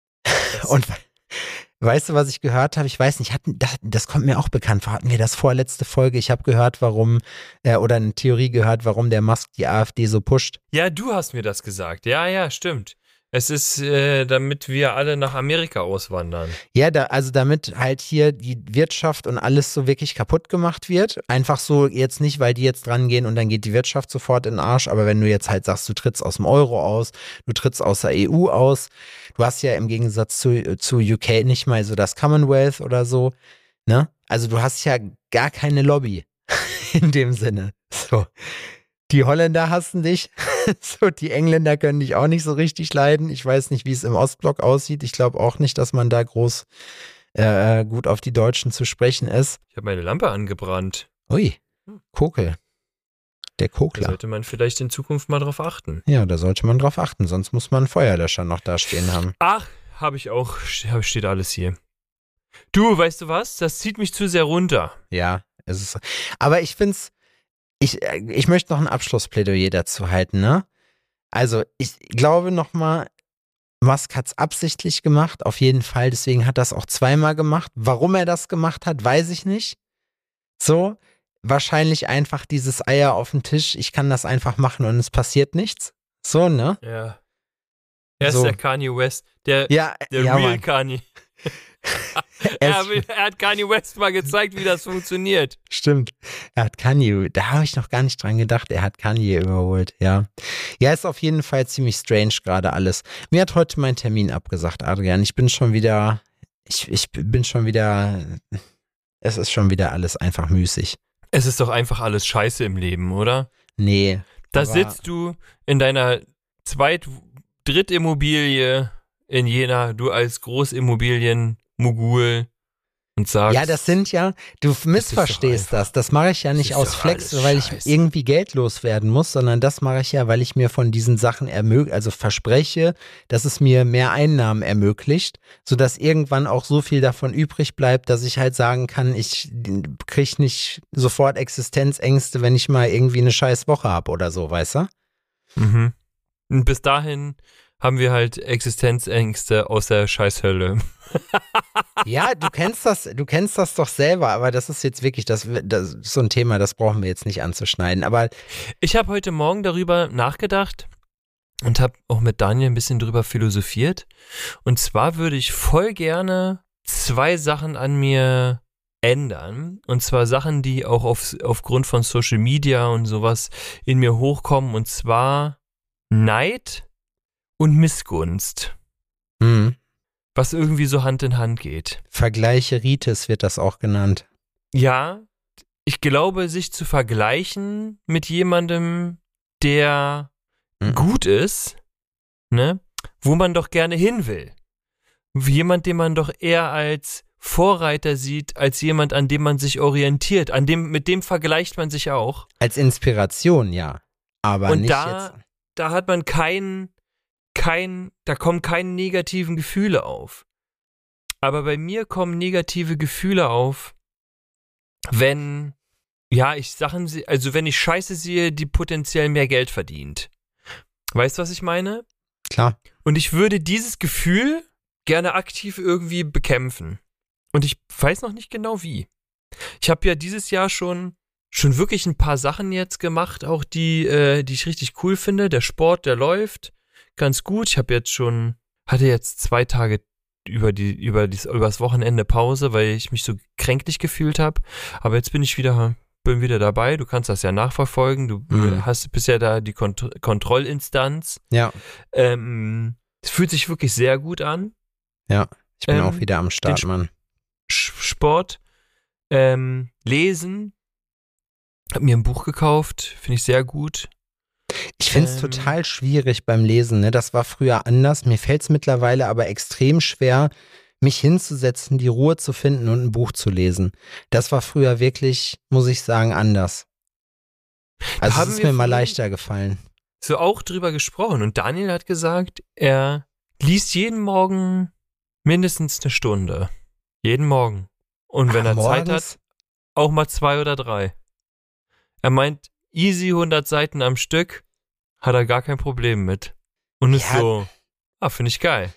Und weißt du, was ich gehört habe? Ich weiß nicht, hatten, das, das kommt mir auch bekannt vor. Hatten wir das vorletzte Folge? Ich habe gehört, warum, äh, oder eine Theorie gehört, warum der Musk die AfD so pusht. Ja, du hast mir das gesagt. Ja, ja, stimmt. Es ist, äh, damit wir alle nach Amerika auswandern. Ja, da, also damit halt hier die Wirtschaft und alles so wirklich kaputt gemacht wird. Einfach so jetzt nicht, weil die jetzt dran gehen und dann geht die Wirtschaft sofort in den Arsch. Aber wenn du jetzt halt sagst, du trittst aus dem Euro aus, du trittst aus der E U aus, du hast ja im Gegensatz zu, zu U K nicht mal so das Commonwealth oder so, ne? Also du hast ja gar keine Lobby in dem Sinne. So. Die Holländer hassen dich, so, die Engländer können dich auch nicht so richtig leiden. Ich weiß nicht, wie es im Ostblock aussieht. Ich glaube auch nicht, dass man da groß äh, gut auf die Deutschen zu sprechen ist. Ich habe meine Lampe angebrannt. Ui, Kokel. Der Da Kokler. sollte man vielleicht in Zukunft mal drauf achten. Ja, da sollte man drauf achten, sonst muss man einen Feuerlöscher noch da stehen haben. Ach, habe ich auch. Ste- Steht alles hier. Du, weißt du was? Das zieht mich zu sehr runter. Ja, es ist. Aber ich find's. Ich, äh, ich möchte noch ein Abschlussplädoyer dazu halten, ne? Also, ich glaube nochmal, Musk hat's absichtlich gemacht, auf jeden Fall. Deswegen hat er es auch zweimal gemacht. Warum er das gemacht hat, weiß ich nicht. So, wahrscheinlich einfach dieses Eier auf den Tisch. Ich kann das einfach machen und es passiert nichts. So, ne? Ja. Er ist So. der Kanye West. Der, Ja, der ja, Real Mann. Kanye. Er er, ist- will- er hat Kanye West mal gezeigt, wie das funktioniert. Stimmt. Er hat Kanye, da habe ich noch gar nicht dran gedacht, er hat Kanye überholt, ja. Ja, ist auf jeden Fall ziemlich strange gerade alles. Mir hat heute mein Termin abgesagt, Adrian. Ich bin schon wieder, ich, ich bin schon wieder, es ist schon wieder alles einfach müßig. Es ist doch einfach alles scheiße im Leben, oder? Nee. Da aber- sitzt du in deiner Zweit-, Drittimmobilie in Jena, du als Großimmobilien-Mogul. und sagst... Ja, das sind ja, du missverstehst das. Das mache ich ja nicht aus Flex, weil ich irgendwie Geld loswerden muss, sondern das mache ich ja, weil ich mir von diesen Sachen ermög also verspreche, dass es mir mehr Einnahmen ermöglicht, sodass irgendwann auch so viel davon übrig bleibt, dass ich halt sagen kann, ich kriege nicht sofort Existenzängste, wenn ich mal irgendwie eine scheiß Woche habe oder so, weißt du? Mhm. Und bis dahin haben wir halt Existenzängste aus der Scheißhölle. Ja, du kennst das, du kennst das doch selber, aber das ist jetzt wirklich, das, das ist so ein Thema, das brauchen wir jetzt nicht anzuschneiden. Aber ich habe heute Morgen darüber nachgedacht und habe auch mit Daniel ein bisschen drüber philosophiert. Und zwar würde ich voll gerne zwei Sachen an mir ändern. Und zwar Sachen, die auch auf, aufgrund von Social Media und sowas in mir hochkommen. Und zwar Neid und Missgunst. hm. Was irgendwie so Hand in Hand geht. Vergleicheritis wird das auch genannt. Ja, ich glaube, sich zu vergleichen mit jemandem, der Mhm. gut ist, ne, wo man doch gerne hin will. Jemand, den man doch eher als Vorreiter sieht, als jemand, an dem man sich orientiert. An dem, mit dem vergleicht man sich auch. Als Inspiration, ja. Aber Und nicht da, jetzt. da hat man keinen kein, da kommen keine negativen Gefühle auf. Aber bei mir kommen negative Gefühle auf, wenn, ja, ich Sachen, se- also wenn ich Scheiße sehe, die potenziell mehr Geld verdient. Weißt du, was ich meine? Klar. Und ich würde dieses Gefühl gerne aktiv irgendwie bekämpfen. Und ich weiß noch nicht genau wie. Ich habe ja dieses Jahr schon schon wirklich ein paar Sachen jetzt gemacht, auch die, äh, die ich richtig cool finde. Der Sport, der läuft ganz gut. Ich habe jetzt schon, hatte jetzt zwei Tage über die, über das, übers Wochenende Pause, weil ich mich so kränklich gefühlt habe. Aber jetzt bin ich wieder, bin wieder dabei. Du kannst das ja nachverfolgen. Du Mhm. hast bisher da die Kont- Kontrollinstanz. Ja, Ähm, es fühlt sich wirklich sehr gut an. ja. Ich bin Ähm, auch wieder am Start, Sp- Mann. Sch- Sport, ähm, Lesen. Hab mir ein Buch gekauft, finde ich sehr gut. Ich finde es Ähm. total schwierig beim Lesen, ne? Das war früher anders. Mir fällt es mittlerweile aber extrem schwer, mich hinzusetzen, die Ruhe zu finden und ein Buch zu lesen. Das war früher wirklich, muss ich sagen, anders. Also haben es ist wir mir mal vorhin- leichter gefallen. So auch drüber gesprochen und Daniel hat gesagt, er liest jeden Morgen mindestens eine Stunde. Jeden Morgen. Und wenn Ach, er Zeit morgens? hat, auch mal zwei oder drei. Er meint, easy hundert Seiten am Stück, hat er gar kein Problem mit. Und ist Ja. so, ah, finde ich geil.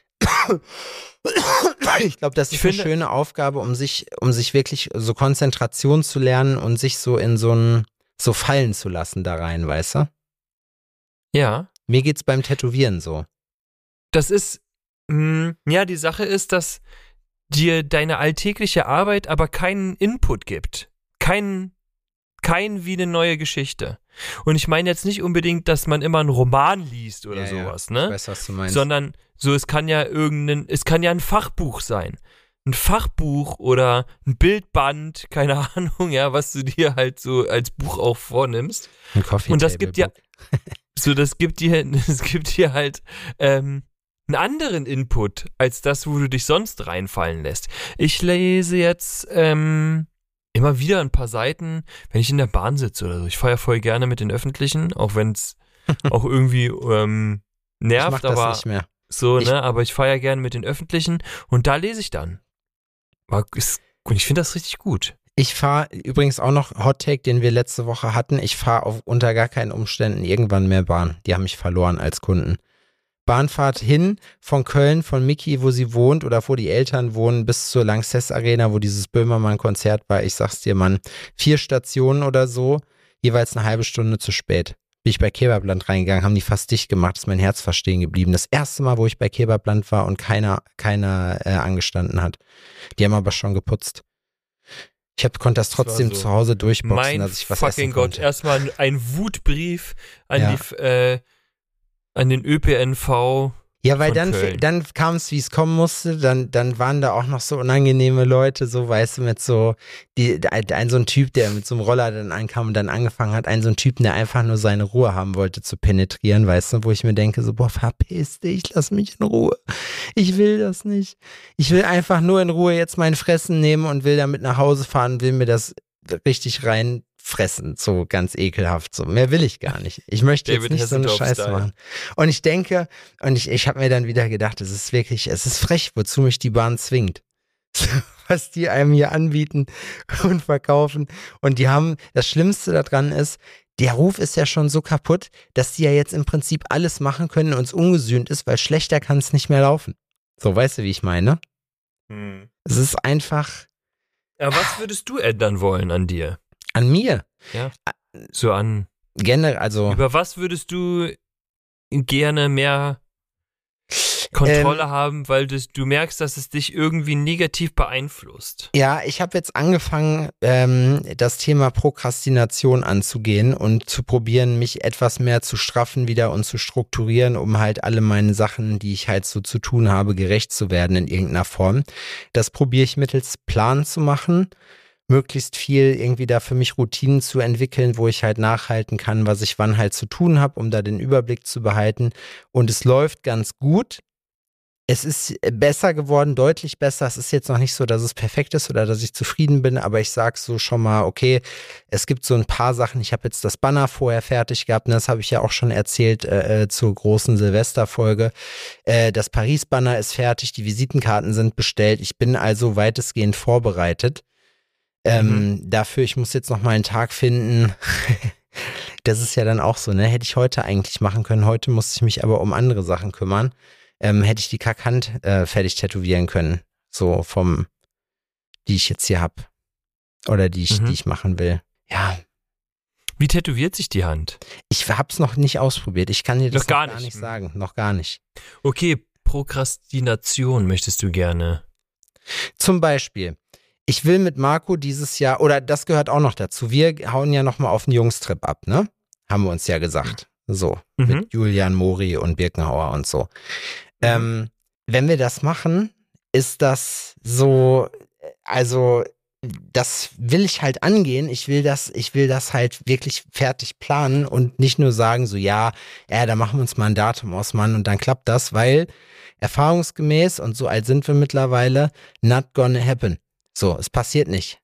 Ich glaube, das Ich ist eine finde- schöne Aufgabe, um sich, um sich wirklich so Konzentration zu lernen und sich so in so ein, so fallen zu lassen da rein, weißt du? Ja. Mir geht's beim Tätowieren so. Das ist, mh, ja, die Sache ist, dass dir deine alltägliche Arbeit aber keinen Input gibt. Keinen, kein wie eine neue Geschichte. Und ich meine jetzt nicht unbedingt, dass man immer einen Roman liest oder Ja, ja. sowas, Ich ne? weiß, was du meinst. Sondern so, es kann ja irgendein, es kann ja ein Fachbuch sein. Ein Fachbuch oder ein Bildband, keine Ahnung, ja, was du dir halt so als Buch auch vornimmst. Ein Coffee Und das gibt ja, Table so, das gibt dir, das gibt dir halt ähm, einen anderen Input als das, wo du dich sonst reinfallen lässt. Ich lese jetzt ähm, immer wieder ein paar Seiten, wenn ich in der Bahn sitze oder so. Ich fahre ja voll gerne mit den Öffentlichen, auch wenn es auch irgendwie ähm, Ich nervt, mach das aber nicht mehr. so, Ich- ne? Aber ich fahre ja gerne mit den Öffentlichen und da lese ich dann. War- ist- Und ich finde das richtig gut. Ich fahre übrigens auch noch Hot Take, den wir letzte Woche hatten. Ich fahre auf unter gar keinen Umständen irgendwann mehr Bahn. Die haben mich verloren als Kunden. Bahnfahrt hin von Köln, von Miki, wo sie wohnt oder wo die Eltern wohnen, bis zur Lanxess Arena, wo dieses Böhmermann-Konzert war. Ich sag's dir, Mann, vier Stationen oder so, jeweils eine halbe Stunde zu spät. Bin ich bei Kebabland reingegangen, haben die fast dicht gemacht, ist mein Herz fast stehen geblieben. Das erste Mal, wo ich bei Kebabland war und keiner, keiner äh, angestanden hat. Die haben aber schon geputzt. Ich hab, konnte das war trotzdem so zu Hause durchboxen, Mein dass ich was fucking essen Gott, konnte. erstmal ein Wutbrief an Ja. die äh, an den Ö P N V Ja, weil von dann, Köln. dann kam es, wie es kommen musste, dann, dann waren da auch noch so unangenehme Leute, so, weißt du, mit so, die, ein so ein Typ, der mit so einem Roller dann ankam und dann angefangen hat, ein so ein Typ, der einfach nur seine Ruhe haben wollte zu penetrieren, weißt du, wo ich mir denke, so, boah, verpiss dich, lass mich in Ruhe. Ich will das nicht. Ich will einfach nur in Ruhe jetzt mein Fressen nehmen und will damit nach Hause fahren und will mir das richtig reinfressen, so ganz ekelhaft, so. Mehr will ich gar nicht. Ich möchte jetzt David nicht so eine Hasselhoff Scheiße Style. machen. Und ich denke, und ich, ich habe mir dann wieder gedacht, es ist wirklich, es ist frech, wozu mich die Bahn zwingt. Was die einem hier anbieten und verkaufen. Und die haben, das Schlimmste daran ist, der Ruf ist ja schon so kaputt, dass die ja jetzt im Prinzip alles machen können und es ungesühnt ist, weil schlechter kann es nicht mehr laufen. So, weißt du, wie ich meine? Hm. Es ist einfach Aber was würdest du ändern wollen an dir? an mir. Ja. So an. Generell, also. Über was würdest du gerne mehr Kontrolle Ähm, haben, weil das, du merkst, dass es dich irgendwie negativ beeinflusst? Ja, ich habe jetzt angefangen, ähm, das Thema Prokrastination anzugehen und zu probieren, mich etwas mehr zu straffen wieder und zu strukturieren, um halt alle meine Sachen, die ich halt so zu tun habe, gerecht zu werden in irgendeiner Form. Das probiere ich mittels Plan zu machen, möglichst viel irgendwie da für mich Routinen zu entwickeln, wo ich halt nachhalten kann, was ich wann halt zu tun habe, um da den Überblick zu behalten. Und es läuft ganz gut. Es ist besser geworden, deutlich besser. Es ist jetzt noch nicht so, dass es perfekt ist oder dass ich zufrieden bin, aber ich sag so schon mal, okay, es gibt so ein paar Sachen. Ich habe jetzt das Banner vorher fertig gehabt, und das habe ich ja auch schon erzählt äh, zur großen Silvesterfolge. Äh, das Paris-Banner ist fertig, die Visitenkarten sind bestellt. Ich bin also weitestgehend vorbereitet. Ähm, Mhm. Dafür, ich muss jetzt noch mal einen Tag finden. Das ist ja dann auch so, ne? Hätte ich heute eigentlich machen können. Heute musste ich mich aber um andere Sachen kümmern. Ähm, hätte ich die Kackhand äh, fertig tätowieren können. So vom, die ich jetzt hier hab. Oder die ich, Mhm. die ich machen will. Ja, Wie tätowiert sich die Hand? ich hab's noch nicht ausprobiert. Ich kann dir das Noch gar noch gar nicht. nicht sagen. Noch gar nicht. Okay, Prokrastination möchtest du gerne. Zum Beispiel, ich will mit Marco dieses Jahr, oder das gehört auch noch dazu, wir hauen ja noch mal auf einen Jungstrip ab, ne? Haben wir uns ja gesagt. So, Mhm. mit Julian, Mori und Birkenhauer und so. Ähm, wenn wir das machen, ist das so, also das will ich halt angehen. Ich will das, ich will das halt wirklich fertig planen und nicht nur sagen, so ja, ja, da machen wir uns mal ein Datum aus, Mann, und dann klappt das, weil erfahrungsgemäß, und so alt sind wir mittlerweile, not gonna happen. So, es passiert nicht.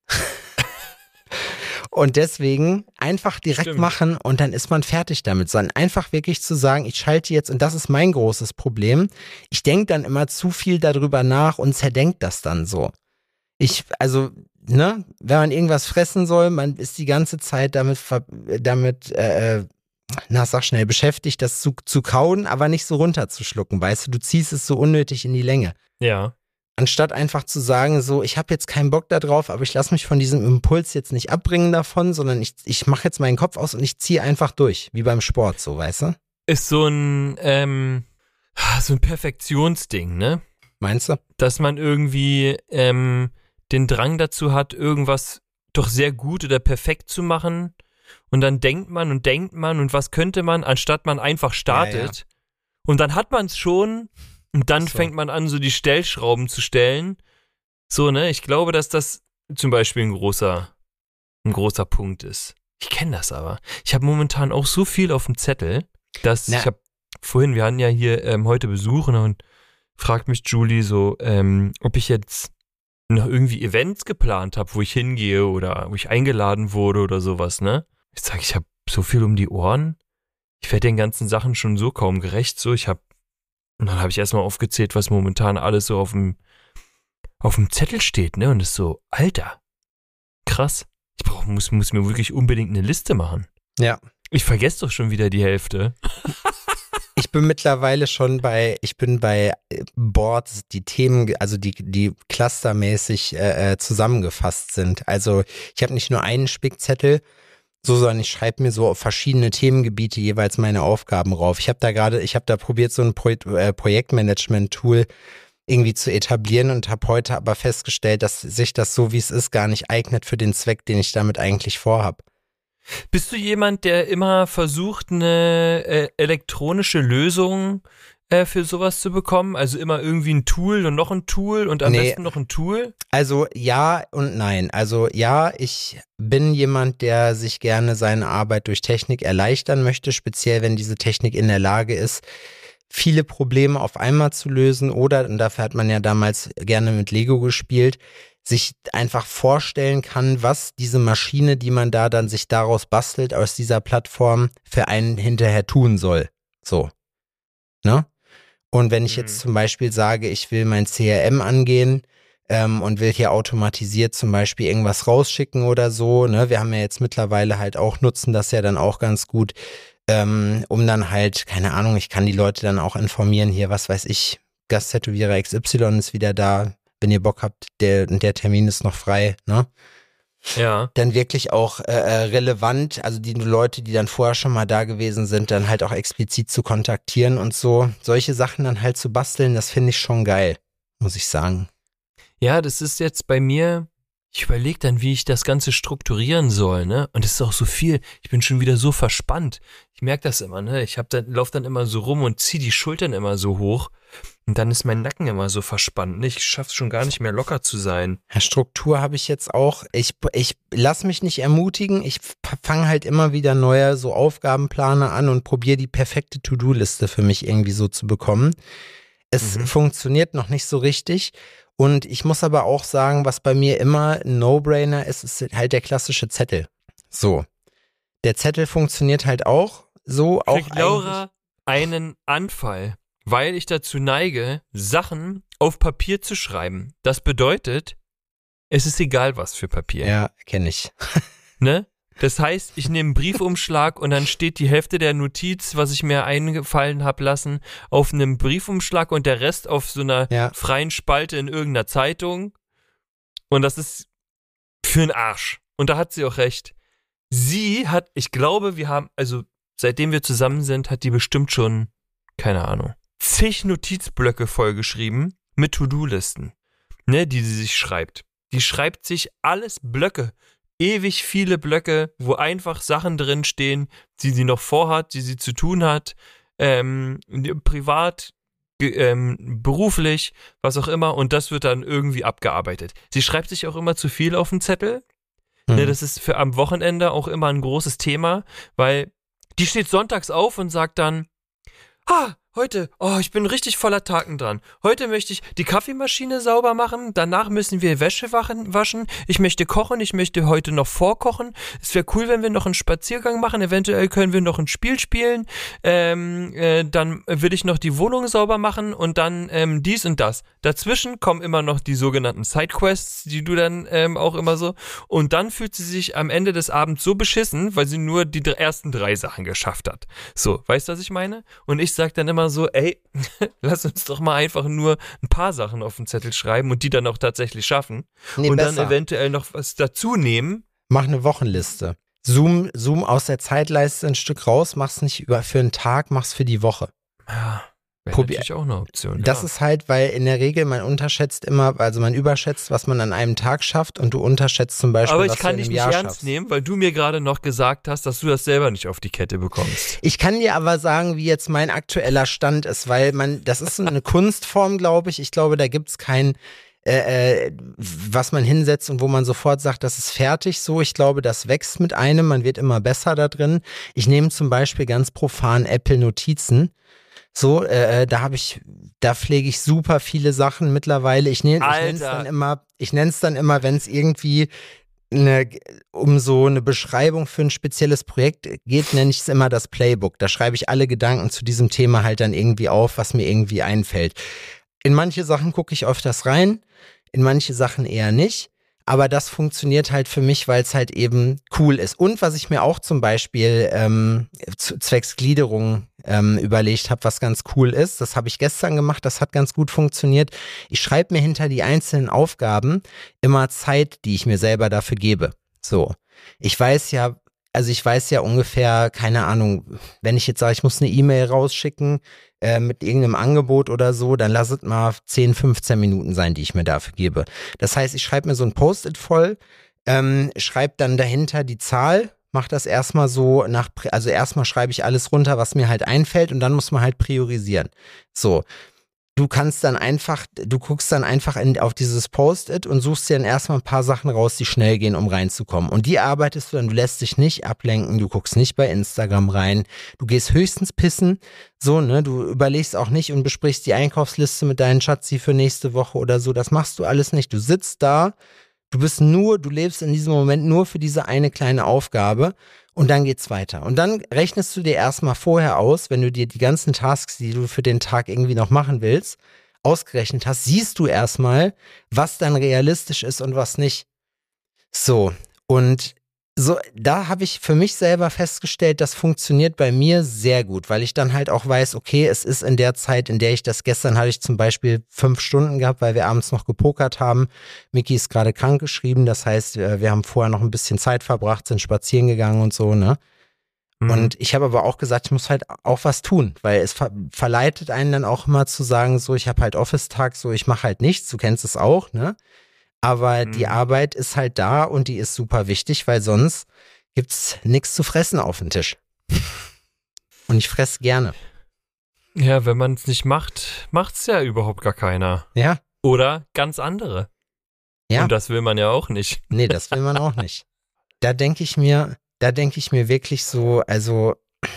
Und deswegen einfach direkt Stimmt. machen und dann ist man fertig damit, sondern einfach wirklich zu sagen, ich schalte jetzt, und das ist mein großes Problem, ich denke dann immer zu viel darüber nach und zerdenkt das dann so. Ich, also, ne, wenn man irgendwas fressen soll, man ist die ganze Zeit damit, ver- damit, äh, na, sag schnell, beschäftigt, das zu, zu kauen, aber nicht so runterzuschlucken, weißt du, du ziehst es so unnötig in die Länge. Ja. Anstatt einfach zu sagen, so, ich habe jetzt keinen Bock da drauf, aber ich lasse mich von diesem Impuls jetzt nicht abbringen davon, sondern ich, ich mache jetzt meinen Kopf aus und ich ziehe einfach durch, wie beim Sport, so, weißt du? Ist so ein, ähm, so ein Perfektionsding, ne? Meinst du? Dass man irgendwie ähm, den Drang dazu hat, irgendwas doch sehr gut oder perfekt zu machen. Und dann denkt man und denkt man und was könnte man, anstatt man einfach startet. Ja, Und dann hat man es schon und dann So. fängt man an, so die Stellschrauben zu stellen. So, ne? Ich glaube, dass das zum Beispiel ein großer, ein großer Punkt ist. Ich kenne das aber. Ich habe momentan auch so viel auf dem Zettel, dass Na. ich habe vorhin, wir hatten ja hier ähm, heute Besuch und fragt mich Julie so, ähm, ob ich jetzt noch irgendwie Events geplant habe, wo ich hingehe oder wo ich eingeladen wurde oder sowas, ne? Ich sage, ich habe so viel um die Ohren. Ich werde den ganzen Sachen schon so kaum gerecht. So, ich habe und dann habe ich erstmal aufgezählt, was momentan alles so auf dem auf dem Zettel steht, ne? Und das ist so, Alter, krass. Ich brauch, muss, muss mir wirklich unbedingt eine Liste machen. Ja. Ich vergesse doch schon wieder die Hälfte. Ich bin mittlerweile schon bei, ich bin bei äh, Boards, die Themen, also die, die clustermäßig äh, äh, zusammengefasst sind. Also ich habe nicht nur einen Spickzettel, so, sondern ich schreibe mir so auf verschiedene Themengebiete jeweils meine Aufgaben rauf. Ich habe da gerade, ich habe da probiert, so ein Pro äh, Projektmanagement-Tool irgendwie zu etablieren und habe heute aber festgestellt, dass sich das so, wie es ist, gar nicht eignet für den Zweck, den ich damit eigentlich vorhab. Bist du jemand, der immer versucht, eine äh, elektronische Lösung äh, für sowas zu bekommen? Also immer irgendwie ein Tool und noch ein Tool und am Nee. besten noch ein Tool? Also ja und nein. Also ja, ich bin jemand, der sich gerne seine Arbeit durch Technik erleichtern möchte, speziell wenn diese Technik in der Lage ist, viele Probleme auf einmal zu lösen oder, und dafür hat man ja damals gerne mit Lego gespielt, sich einfach vorstellen kann, was diese Maschine, die man da dann sich daraus bastelt, aus dieser Plattform für einen hinterher tun soll. So. Ne? Und wenn ich jetzt Mhm. zum Beispiel sage, ich will mein C R M angehen ähm, und will hier automatisiert zum Beispiel irgendwas rausschicken oder so, ne? Wir haben ja jetzt mittlerweile halt auch, nutzen das ja dann auch ganz gut, ähm, um dann halt, keine Ahnung, ich kann die Leute dann auch informieren, hier, was weiß ich, Gasttätowierer X Y ist wieder da, wenn ihr Bock habt, der, der Termin ist noch frei, ne? Ja. Dann wirklich auch äh, relevant, also die Leute, die dann vorher schon mal da gewesen sind, dann halt auch explizit zu kontaktieren und so. Solche Sachen dann halt zu basteln, das finde ich schon geil, muss ich sagen. Ja, das ist jetzt bei mir, ich überlege dann, wie ich das Ganze strukturieren soll, ne? Und es ist auch so viel, ich bin schon wieder so verspannt. Ich merke das immer, ne? Ich hab dann, lauf dann immer so rum und zieh die Schultern immer so hoch. Und dann ist mein Nacken immer so verspannt. Ne? Ich schaff's schon gar nicht mehr locker zu sein. Ja, Struktur habe ich jetzt auch. Ich, ich lass mich nicht ermutigen. Ich fange halt immer wieder neue so Aufgabenplaner an und probiere die perfekte To-Do-Liste für mich irgendwie so zu bekommen. Es Mhm. funktioniert noch nicht so richtig. Und ich muss aber auch sagen, was bei mir immer ein No-Brainer ist, ist halt der klassische Zettel. So. Der Zettel funktioniert halt auch so. Auch Kriegt Laura einen Anfall, weil ich dazu neige, Sachen auf Papier zu schreiben. Das bedeutet, es ist egal, was für Papier. Ja, kenne ich. Ne? Das heißt, ich nehme einen Briefumschlag und dann steht die Hälfte der Notiz, was ich mir eingefallen habe lassen, auf einem Briefumschlag und der Rest auf so einer Ja. freien Spalte in irgendeiner Zeitung. Und das ist für den Arsch. Und da hat sie auch recht. Sie hat, ich glaube, wir haben, also seitdem wir zusammen sind, hat die bestimmt schon, keine Ahnung, zig Notizblöcke vollgeschrieben mit To-Do-Listen, ne, die sie sich schreibt. Die schreibt sich alles Blöcke, ewig viele Blöcke, wo einfach Sachen drin stehen, die sie noch vorhat, die sie zu tun hat, ähm, privat, ge- ähm, beruflich, was auch immer, und das wird dann irgendwie abgearbeitet. Sie schreibt sich auch immer zu viel auf den Zettel. Mhm. Ne, das ist für am Wochenende auch immer ein großes Thema, weil die steht sonntags auf und sagt dann, ah, heute, oh, ich bin richtig voller Taten dran. Heute möchte ich die Kaffeemaschine sauber machen, danach müssen wir Wäsche wachen, waschen, ich möchte kochen, ich möchte heute noch vorkochen. Es wäre cool, wenn wir noch einen Spaziergang machen, eventuell können wir noch ein Spiel spielen, ähm, äh, dann will ich noch die Wohnung sauber machen und dann ähm, dies und das. Dazwischen kommen immer noch die sogenannten Sidequests, die du dann ähm, auch immer so, und dann fühlt sie sich am Ende des Abends so beschissen, weil sie nur die dr- ersten drei Sachen geschafft hat. So, weißt du, was ich meine? Und ich sag dann immer so, ey, lass uns doch mal einfach nur ein paar Sachen auf den Zettel schreiben und die dann auch tatsächlich schaffen. Nee, und besser. dann eventuell noch was dazu nehmen. Mach eine Wochenliste. Zoom, zoom aus der Zeitleiste ein Stück raus, mach's nicht über für einen Tag, mach's für die Woche. Ja, wäre Probier- natürlich auch eine Option. Das ja. ist halt, weil in der Regel man unterschätzt immer, also man überschätzt, was man an einem Tag schafft und du unterschätzt zum Beispiel, Aber ich was kann du in dich einem nicht Jahr ernst schaffst. nehmen, weil du mir gerade noch gesagt hast, dass du das selber nicht auf die Kette bekommst. Ich kann dir aber sagen, wie jetzt mein aktueller Stand ist, weil man, das ist so eine Kunstform, glaube ich. Ich glaube, da gibt's kein, äh, äh, was man hinsetzt und wo man sofort sagt, das ist fertig so. Ich glaube, das wächst mit einem, man wird immer besser da drin. Ich nehme zum Beispiel ganz profan Apple Notizen. So, äh, da habe ich, da pflege ich super viele Sachen mittlerweile. Ich nenne ich nenn's Alter. dann immer, ich nenne es dann immer, wenn es irgendwie eine, um so eine Beschreibung für ein spezielles Projekt geht, nenne ich es immer das Playbook. Da schreibe ich alle Gedanken zu diesem Thema halt dann irgendwie auf, was mir irgendwie einfällt. In manche Sachen gucke ich öfters rein, in manche Sachen eher nicht. Aber das funktioniert halt für mich, weil es halt eben cool ist. Und was ich mir auch zum Beispiel ähm, zu, zwecks Gliederung ähm, überlegt habe, was ganz cool ist, das habe ich gestern gemacht, das hat ganz gut funktioniert. Ich schreibe mir hinter die einzelnen Aufgaben immer Zeit, die ich mir selber dafür gebe. So, ich weiß ja, also ich weiß ja ungefähr, keine Ahnung, wenn ich jetzt sage, ich muss eine E-Mail rausschicken äh, mit irgendeinem Angebot oder so, dann lass es mal zehn, fünfzehn Minuten sein, die ich mir dafür gebe. Das heißt, ich schreibe mir so ein Post-it voll, ähm, schreibe dann dahinter die Zahl, mache das erstmal so nach, also erstmal schreibe ich alles runter, was mir halt einfällt und dann muss man halt priorisieren. So. Du kannst dann einfach, du guckst dann einfach in, auf dieses Post-it und suchst dir dann erstmal ein paar Sachen raus, die schnell gehen, um reinzukommen. Und die arbeitest du dann, du lässt dich nicht ablenken, du guckst nicht bei Instagram rein, du gehst höchstens pissen, so, ne, du überlegst auch nicht und besprichst die Einkaufsliste mit deinen Schatzi für nächste Woche oder so, das machst du alles nicht. Du sitzt da, du bist nur, du lebst in diesem Moment nur für diese eine kleine Aufgabe. Und dann geht's weiter. Und dann rechnest du dir erstmal vorher aus, wenn du dir die ganzen Tasks, die du für den Tag irgendwie noch machen willst, ausgerechnet hast, siehst du erstmal, was dann realistisch ist und was nicht. So, und so, da habe ich für mich selber festgestellt, das funktioniert bei mir sehr gut, weil ich dann halt auch weiß, okay, es ist in der Zeit, in der ich das, gestern hatte ich zum Beispiel fünf Stunden gehabt, weil wir abends noch gepokert haben. Miki ist gerade krank geschrieben, das heißt, wir haben vorher noch ein bisschen Zeit verbracht, sind spazieren gegangen und so, ne? Mhm. Und ich habe aber auch gesagt, ich muss halt auch was tun, weil es ver- verleitet einen dann auch immer zu sagen, so, ich habe halt Office-Tag, so, ich mache halt nichts, du kennst es auch, ne? Aber mhm. die Arbeit ist halt da und die ist super wichtig, weil sonst gibt's nichts zu fressen auf dem Tisch. Und ich fresse gerne. Ja, wenn man es nicht macht, macht's ja überhaupt gar keiner. Ja. Oder ganz andere. Ja. Und das will man ja auch nicht. Nee, das will man auch nicht. Da denke ich mir, da denke ich mir wirklich so, also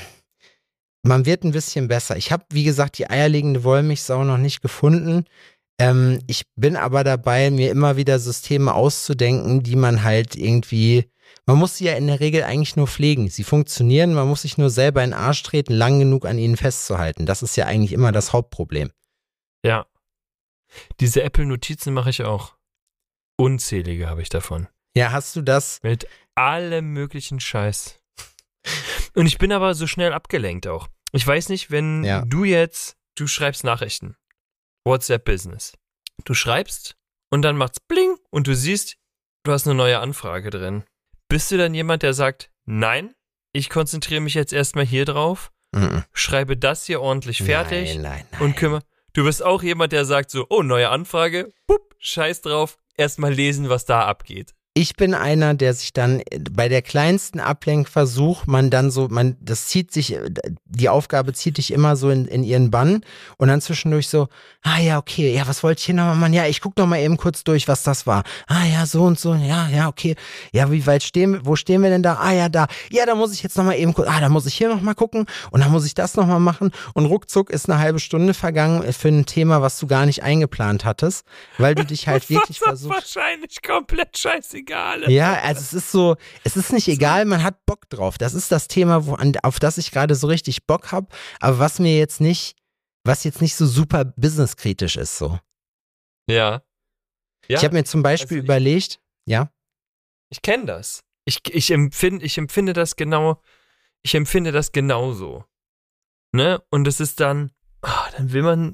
man wird ein bisschen besser. Ich habe, wie gesagt, die eierlegende Wollmilchsau noch nicht gefunden. Ähm, ich bin aber dabei, mir immer wieder Systeme auszudenken, die man halt irgendwie, man muss sie ja in der Regel eigentlich nur pflegen. Sie funktionieren, man muss sich nur selber in den Arsch treten, lang genug an ihnen festzuhalten. Das ist ja eigentlich immer das Hauptproblem. Ja. Diese Apple-Notizen mache ich auch. Unzählige habe ich davon. Ja, hast du das? Mit allem möglichen Scheiß. Und ich bin aber so schnell abgelenkt auch. Ich weiß nicht, wenn ja. du jetzt, du schreibst Nachrichten. WhatsApp-Business. Du schreibst und dann macht's bling und du siehst, du hast eine neue Anfrage drin. Bist du dann jemand, der sagt, nein, ich konzentriere mich jetzt erstmal hier drauf, mhm. schreibe das hier ordentlich fertig nein, nein, nein. und kümmere. Du bist auch jemand, der sagt so, oh, neue Anfrage, pup, scheiß drauf, erstmal lesen, was da abgeht. Ich bin einer, der sich dann bei der kleinsten Ablenkversuch, man dann so, man, das zieht sich, die Aufgabe zieht dich immer so in, in ihren Bann und dann zwischendurch so, ah ja, okay, ja, was wollte ich hier nochmal machen? Ja, ich guck noch mal eben kurz durch, was das war. Ah ja, so und so, ja, ja, okay. Ja, wie weit stehen, wo stehen wir denn da? Ah ja, da. Ja, da muss ich jetzt nochmal eben kurz, ah, da muss ich hier nochmal gucken und dann muss ich das nochmal machen und ruckzuck ist eine halbe Stunde vergangen für ein Thema, was du gar nicht eingeplant hattest, weil du dich halt wirklich versuchst. Das ist wahrscheinlich komplett scheißegal. Ja, also es ist so, es ist nicht egal, man hat Bock drauf. Das ist das Thema, wo, an, auf das ich gerade so richtig Bock habe, aber was mir jetzt nicht, was jetzt nicht so super businesskritisch ist so. Ja. ja. Ich habe mir zum Beispiel also ich, überlegt, ja. Ich kenne das. Ich, ich, empfind, ich empfinde das genau, ich empfinde das genauso. Ne? Und es ist dann, oh, dann will man,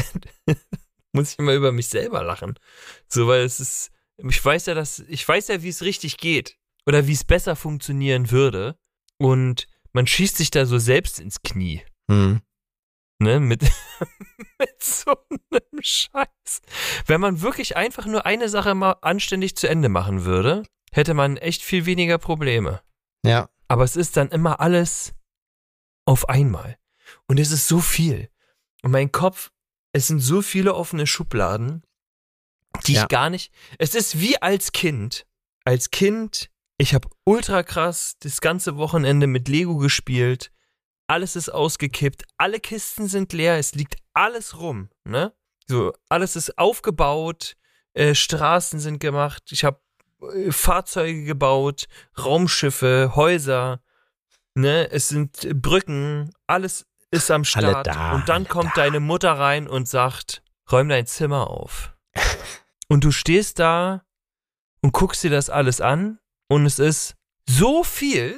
muss ich immer über mich selber lachen. So, weil es ist, ich weiß ja, dass, ich weiß ja, wie es richtig geht. Oder wie es besser funktionieren würde. Und man schießt sich da so selbst ins Knie. Hm. Ne, mit, mit so einem Scheiß. Wenn man wirklich einfach nur eine Sache mal anständig zu Ende machen würde, hätte man echt viel weniger Probleme. Ja. Aber es ist dann immer alles auf einmal. Und es ist so viel. Und mein Kopf, es sind so viele offene Schubladen, die ja. ich gar nicht, es ist wie als Kind. Als Kind, ich habe ultra krass das ganze Wochenende mit Lego gespielt. Alles ist ausgekippt, alle Kisten sind leer, es liegt alles rum, ne? So, alles ist aufgebaut, äh, Straßen sind gemacht, ich habe äh, Fahrzeuge gebaut, Raumschiffe, Häuser, ne? Es sind Brücken, alles ist am Start. Da, und dann kommt da. deine Mutter rein und sagt, räum dein Zimmer auf. Und du stehst da und guckst dir das alles an und es ist so viel,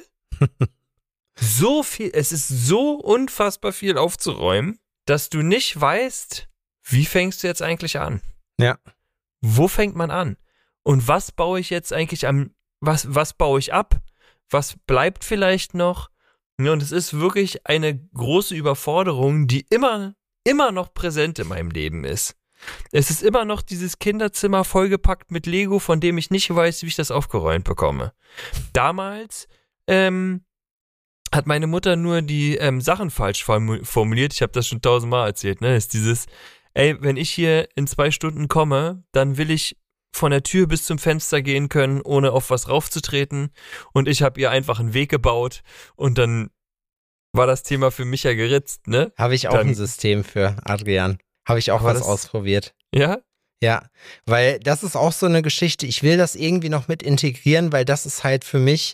so viel, es ist so unfassbar viel aufzuräumen, dass du nicht weißt, wie fängst du jetzt eigentlich an? Ja. Wo fängt man an? Und was baue ich jetzt eigentlich am, was, was baue ich ab? Was bleibt vielleicht noch? Ja, und es ist wirklich eine große Überforderung, die immer, immer noch präsent in meinem Leben ist. Es ist immer noch dieses Kinderzimmer vollgepackt mit Lego, von dem ich nicht weiß, wie ich das aufgeräumt bekomme. Damals ähm, hat meine Mutter nur die ähm, Sachen falsch formu- formuliert. Ich habe das schon tausendmal erzählt, ne? Ist dieses, ey, wenn ich hier in zwei Stunden komme, dann will ich von der Tür bis zum Fenster gehen können, ohne auf was raufzutreten. Und ich habe ihr einfach einen Weg gebaut und dann war das Thema für mich ja geritzt, ne? Habe ich auch Dann- ein System für, Adrian. Habe ich auch War was das- ausprobiert. Ja? Ja, weil das ist auch so eine Geschichte, ich will das irgendwie noch mit integrieren, weil das ist halt für mich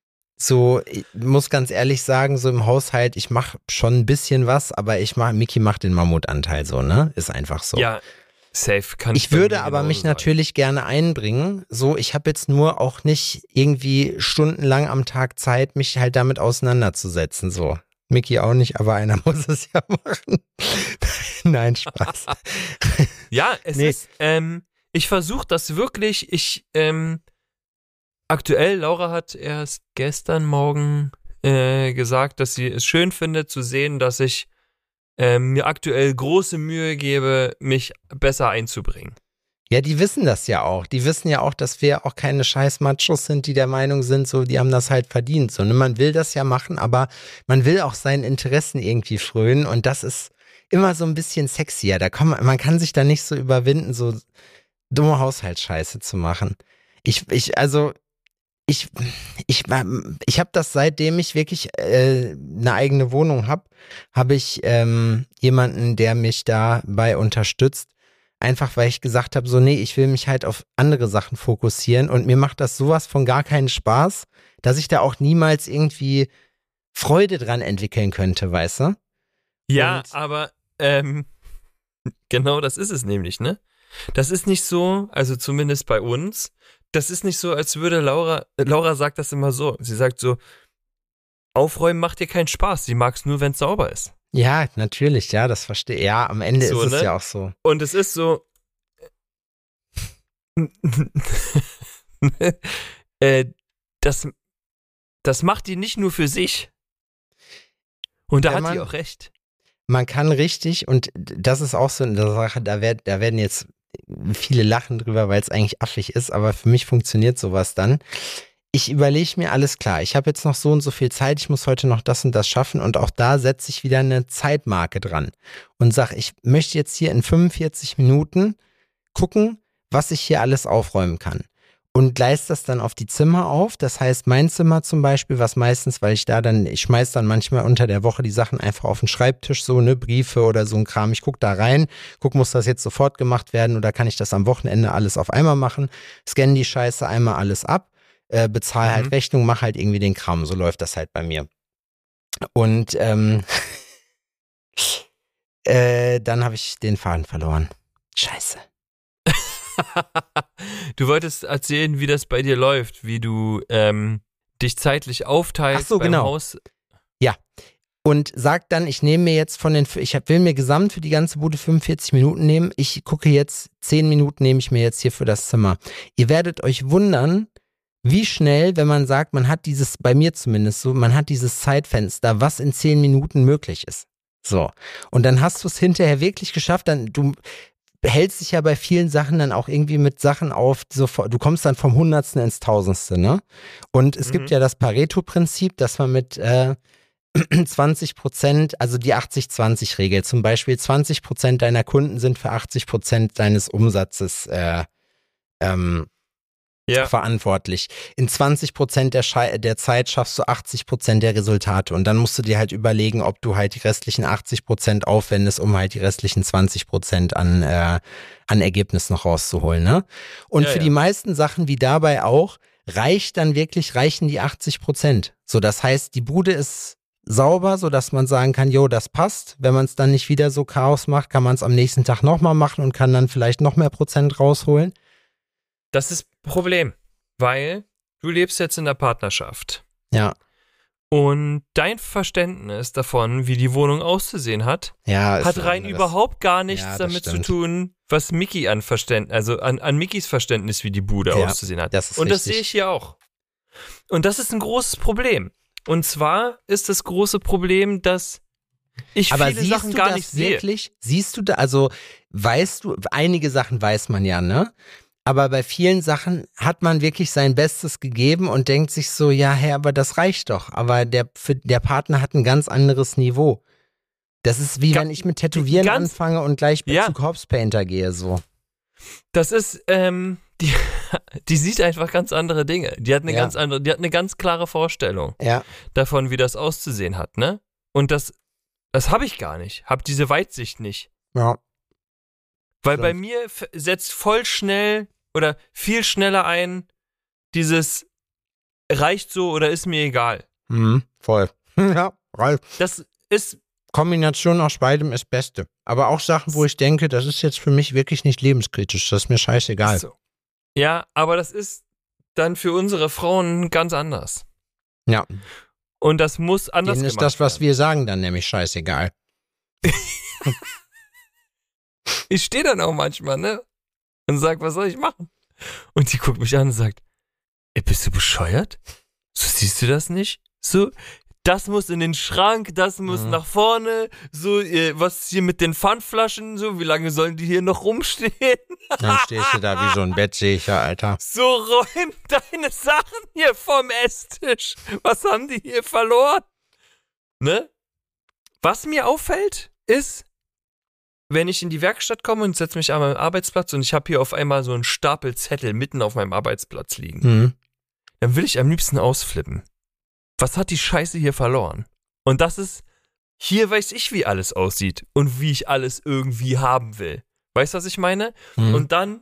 so, ich muss ganz ehrlich sagen, so im Haushalt, ich mache schon ein bisschen was, aber ich mach, Miki macht den Mammutanteil so, ne? Ist einfach so. Ja, safe. Kann Ich bei würde mir aber genauso mich sein. natürlich gerne einbringen. So, ich habe jetzt nur auch nicht irgendwie stundenlang am Tag Zeit, mich halt damit auseinanderzusetzen. So. Miki auch nicht, aber einer muss es ja machen. Nein, Spaß. Ja, es Nee. ist, ähm, ich versuche das wirklich, ich, ähm, aktuell, Laura hat erst gestern Morgen äh, gesagt, dass sie es schön findet zu sehen, dass ich ähm, mir aktuell große Mühe gebe, mich besser einzubringen. Ja, die wissen das ja auch. Die wissen ja auch, dass wir auch keine scheiß Machos sind, die der Meinung sind, so, die haben das halt verdient. So, ne? Man will das ja machen, aber man will auch seinen Interessen irgendwie frönen und das ist immer so ein bisschen sexier. Da kann man, man kann sich da nicht so überwinden, so dumme Haushaltsscheiße zu machen. Ich, ich, also, ich, ich, ich habe das, seitdem ich wirklich äh, eine eigene Wohnung habe, habe ich ähm, jemanden, der mich dabei unterstützt. Einfach weil ich gesagt habe, so nee, ich will mich halt auf andere Sachen fokussieren und mir macht das sowas von gar keinen Spaß, dass ich da auch niemals irgendwie Freude dran entwickeln könnte, weißt du? Ja, Und- aber ähm, genau das ist es nämlich, ne? Das ist nicht so, also zumindest bei uns, das ist nicht so, als würde Laura, Laura sagt das immer so, sie sagt so, aufräumen macht ihr keinen Spaß, sie mag es nur, wenn es sauber ist. Ja, natürlich, ja, das verstehe. Ja, am Ende So, ist es ne? ja auch so. Und es ist so, äh, das, das macht die nicht nur für sich. Und da Wenn hat man- die auch recht. Man kann richtig, und das ist auch so eine Sache, da, werd, da werden jetzt viele lachen drüber, weil es eigentlich affig ist, aber für mich funktioniert sowas dann. Ich überlege mir, alles klar, ich habe jetzt noch so und so viel Zeit, ich muss heute noch das und das schaffen und auch da setze ich wieder eine Zeitmarke dran und sage, ich möchte jetzt hier in fünfundvierzig Minuten gucken, was ich hier alles aufräumen kann. Und gleist das dann auf die Zimmer auf. Das heißt, mein Zimmer zum Beispiel, was meistens, weil ich da dann, ich schmeiß dann manchmal unter der Woche die Sachen einfach auf den Schreibtisch, so, ne, Briefe oder so ein Kram. Ich gucke da rein, guck, muss das jetzt sofort gemacht werden oder kann ich das am Wochenende alles auf einmal machen? Scanne die Scheiße einmal alles ab, äh, bezahle Mhm. halt Rechnung, mach halt irgendwie den Kram. So läuft das halt bei mir. Und ähm, äh, dann habe ich den Faden verloren. Scheiße. Du wolltest erzählen, wie das bei dir läuft, wie du ähm, dich zeitlich aufteilst Ach so, beim genau. Haus. Und sagt dann, ich nehme mir jetzt von den, ich hab, will mir gesamt für die ganze Bude fünfundvierzig Minuten nehmen. Ich gucke jetzt, zehn Minuten nehme ich mir jetzt hier für das Zimmer. Ihr werdet euch wundern, wie schnell, wenn man sagt, man hat dieses, bei mir zumindest so, man hat dieses Zeitfenster, was in zehn Minuten möglich ist. So. Und dann hast du es hinterher wirklich geschafft, dann, du hältst dich ja bei vielen Sachen dann auch irgendwie mit Sachen auf, so, du kommst dann vom Hundertsten ins Tausendste, ne? Und es Mhm. gibt ja das Pareto-Prinzip, dass man mit, äh, zwanzig Prozent, also die achtzig zwanzig Regel, zum Beispiel zwanzig Prozent deiner Kunden sind für achtzig Prozent deines Umsatzes äh, ähm, Ja. verantwortlich. In zwanzig Prozent der, Schei- der Zeit schaffst du achtzig Prozent der Resultate und dann musst du dir halt überlegen, ob du halt die restlichen achtzig Prozent aufwendest, um halt die restlichen zwanzig Prozent an, äh, an Ergebnis noch rauszuholen. Ne? Und Ja, für ja. die meisten Sachen, wie dabei auch, reicht dann wirklich, reichen die achtzig Prozent. So, das heißt, die Bude ist sauber, sodass man sagen kann, jo, das passt. Wenn man es dann nicht wieder so Chaos macht, kann man es am nächsten Tag nochmal machen und kann dann vielleicht noch mehr Prozent rausholen. Das ist Problem, weil du lebst jetzt in der Partnerschaft Ja, und dein Verständnis davon, wie die Wohnung auszusehen hat, ja. ist hat ein rein anderes. überhaupt gar nichts Ja, das damit zu stimmt. tun, was Mickey an Verständnis, also an, an Mickys Verständnis, wie die Bude Ja, auszusehen hat. das ist und das richtig. sehe ich hier auch. Und das ist ein großes Problem. Und zwar ist das große Problem, dass ich Aber viele siehst Sachen du gar das nicht sehe. wirklich? Siehst du da, also weißt du, einige Sachen weiß man ja, ne? aber bei vielen Sachen hat man wirklich sein Bestes gegeben und denkt sich so, ja, Herr, aber das reicht doch. Aber der, für, der Partner hat ein ganz anderes Niveau. Das ist wie Ga- wenn ich mit Tätowieren ganz- anfange und gleich Ja. zu Corpse Painter gehe, so. Das ist, ähm, die, die sieht einfach ganz andere Dinge. Die hat eine Ja. ganz andere, die hat eine ganz klare Vorstellung Ja. davon, wie das auszusehen hat, ne? Und das, das habe ich gar nicht. Hab diese Weitsicht nicht. Ja. Weil Stimmt. bei mir f- setzt voll schnell oder viel schneller ein, dieses reicht so oder ist mir egal. Mhm, voll. Ja, Ralf. Das ist, Kombination aus beidem ist Beste. Aber auch Sachen, wo ich denke, das ist jetzt für mich wirklich nicht lebenskritisch. Das ist mir scheißegal. so. Ja, aber das ist dann für unsere Frauen ganz anders. Ja. Und das muss anders Denen ist gemacht das, was werden. wir sagen, dann nämlich scheißegal. Ich stehe dann auch manchmal, ne? Und sag, was soll ich machen? Und die guckt mich an und sagt, ey, bist du bescheuert? So siehst du das nicht? So, das muss in den Schrank, das muss Mhm. nach vorne, so, äh, was ist hier mit den Pfandflaschen, so, wie lange sollen die hier noch rumstehen? Dann stehst du da wie so ein Bettsicher, Alter. So, räum deine Sachen hier vom Esstisch. Was haben die hier verloren? Ne? Was mir auffällt, ist, wenn ich in die Werkstatt komme und setze mich an meinen Arbeitsplatz und ich habe hier auf einmal so einen Stapel Zettel mitten auf meinem Arbeitsplatz liegen, Mhm. dann will ich am liebsten ausflippen. Was hat die Scheiße hier verloren? Und das ist, hier weiß ich, wie alles aussieht und wie ich alles irgendwie haben will. Weißt du, was ich meine? Mhm. Und dann,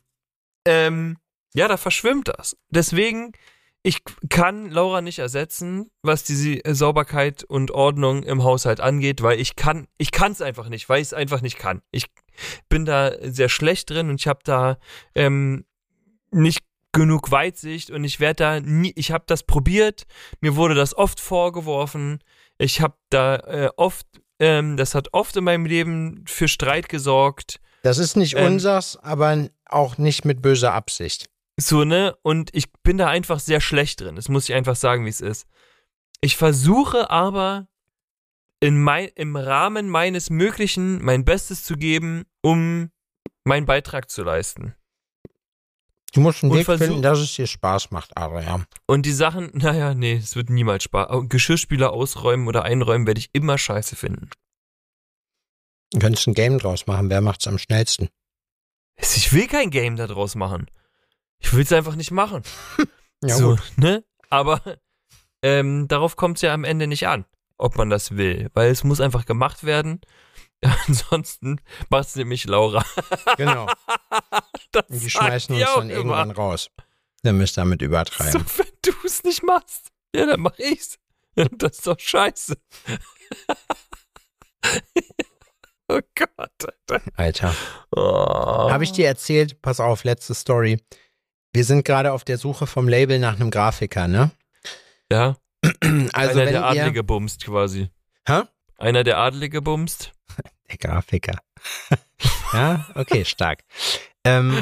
ähm, ja, da verschwimmt das. Deswegen, ich kann Laura nicht ersetzen, was diese Sauberkeit und Ordnung im Haushalt angeht, weil ich kann, ich kann es einfach nicht, weil ich es einfach nicht kann. Ich bin da sehr schlecht drin und ich habe da ähm, nicht genug Weitsicht und ich werde da nie, ich habe das probiert, mir wurde das oft vorgeworfen, ich habe da äh, oft, ähm, das hat oft in meinem Leben für Streit gesorgt. Das ist nicht Ähm, unsers, aber auch nicht mit böser Absicht. So, ne? Und ich bin da einfach sehr schlecht drin. Das muss ich einfach sagen, wie es ist. Ich versuche aber in mein, im Rahmen meines Möglichen mein Bestes zu geben, um meinen Beitrag zu leisten. Du musst einen Und Weg versuch- finden, dass es dir Spaß macht, Adrian. Und die Sachen, naja, nee, es wird niemals Spaß. Auch Geschirrspüler ausräumen oder einräumen werde ich immer scheiße finden. Du könntest ein Game draus machen. Wer macht's am schnellsten? Ich will kein Game da draus machen. Ich will es einfach nicht machen. Ja, so, gut. ne? Aber ähm, darauf kommt es ja am Ende nicht an, ob man das will. Weil es muss einfach gemacht werden. Ansonsten macht es nämlich Laura. Genau. Das Und die sagt schmeißen die uns auch dann immer. irgendwann raus. Dann müsst ihr damit übertreiben. So, wenn du es nicht machst, ja, dann mach ich's. Das ist doch scheiße. Oh Gott, Alter. Alter. Oh. Habe ich dir erzählt, pass auf, letzte Story. Wir sind gerade auf der Suche vom Label nach einem Grafiker, ne? Ja, Also einer wenn der ihr, Adlige bumst quasi. Hä? Einer der Adlige bumst. Der Grafiker. Ja, okay, stark. Ähm,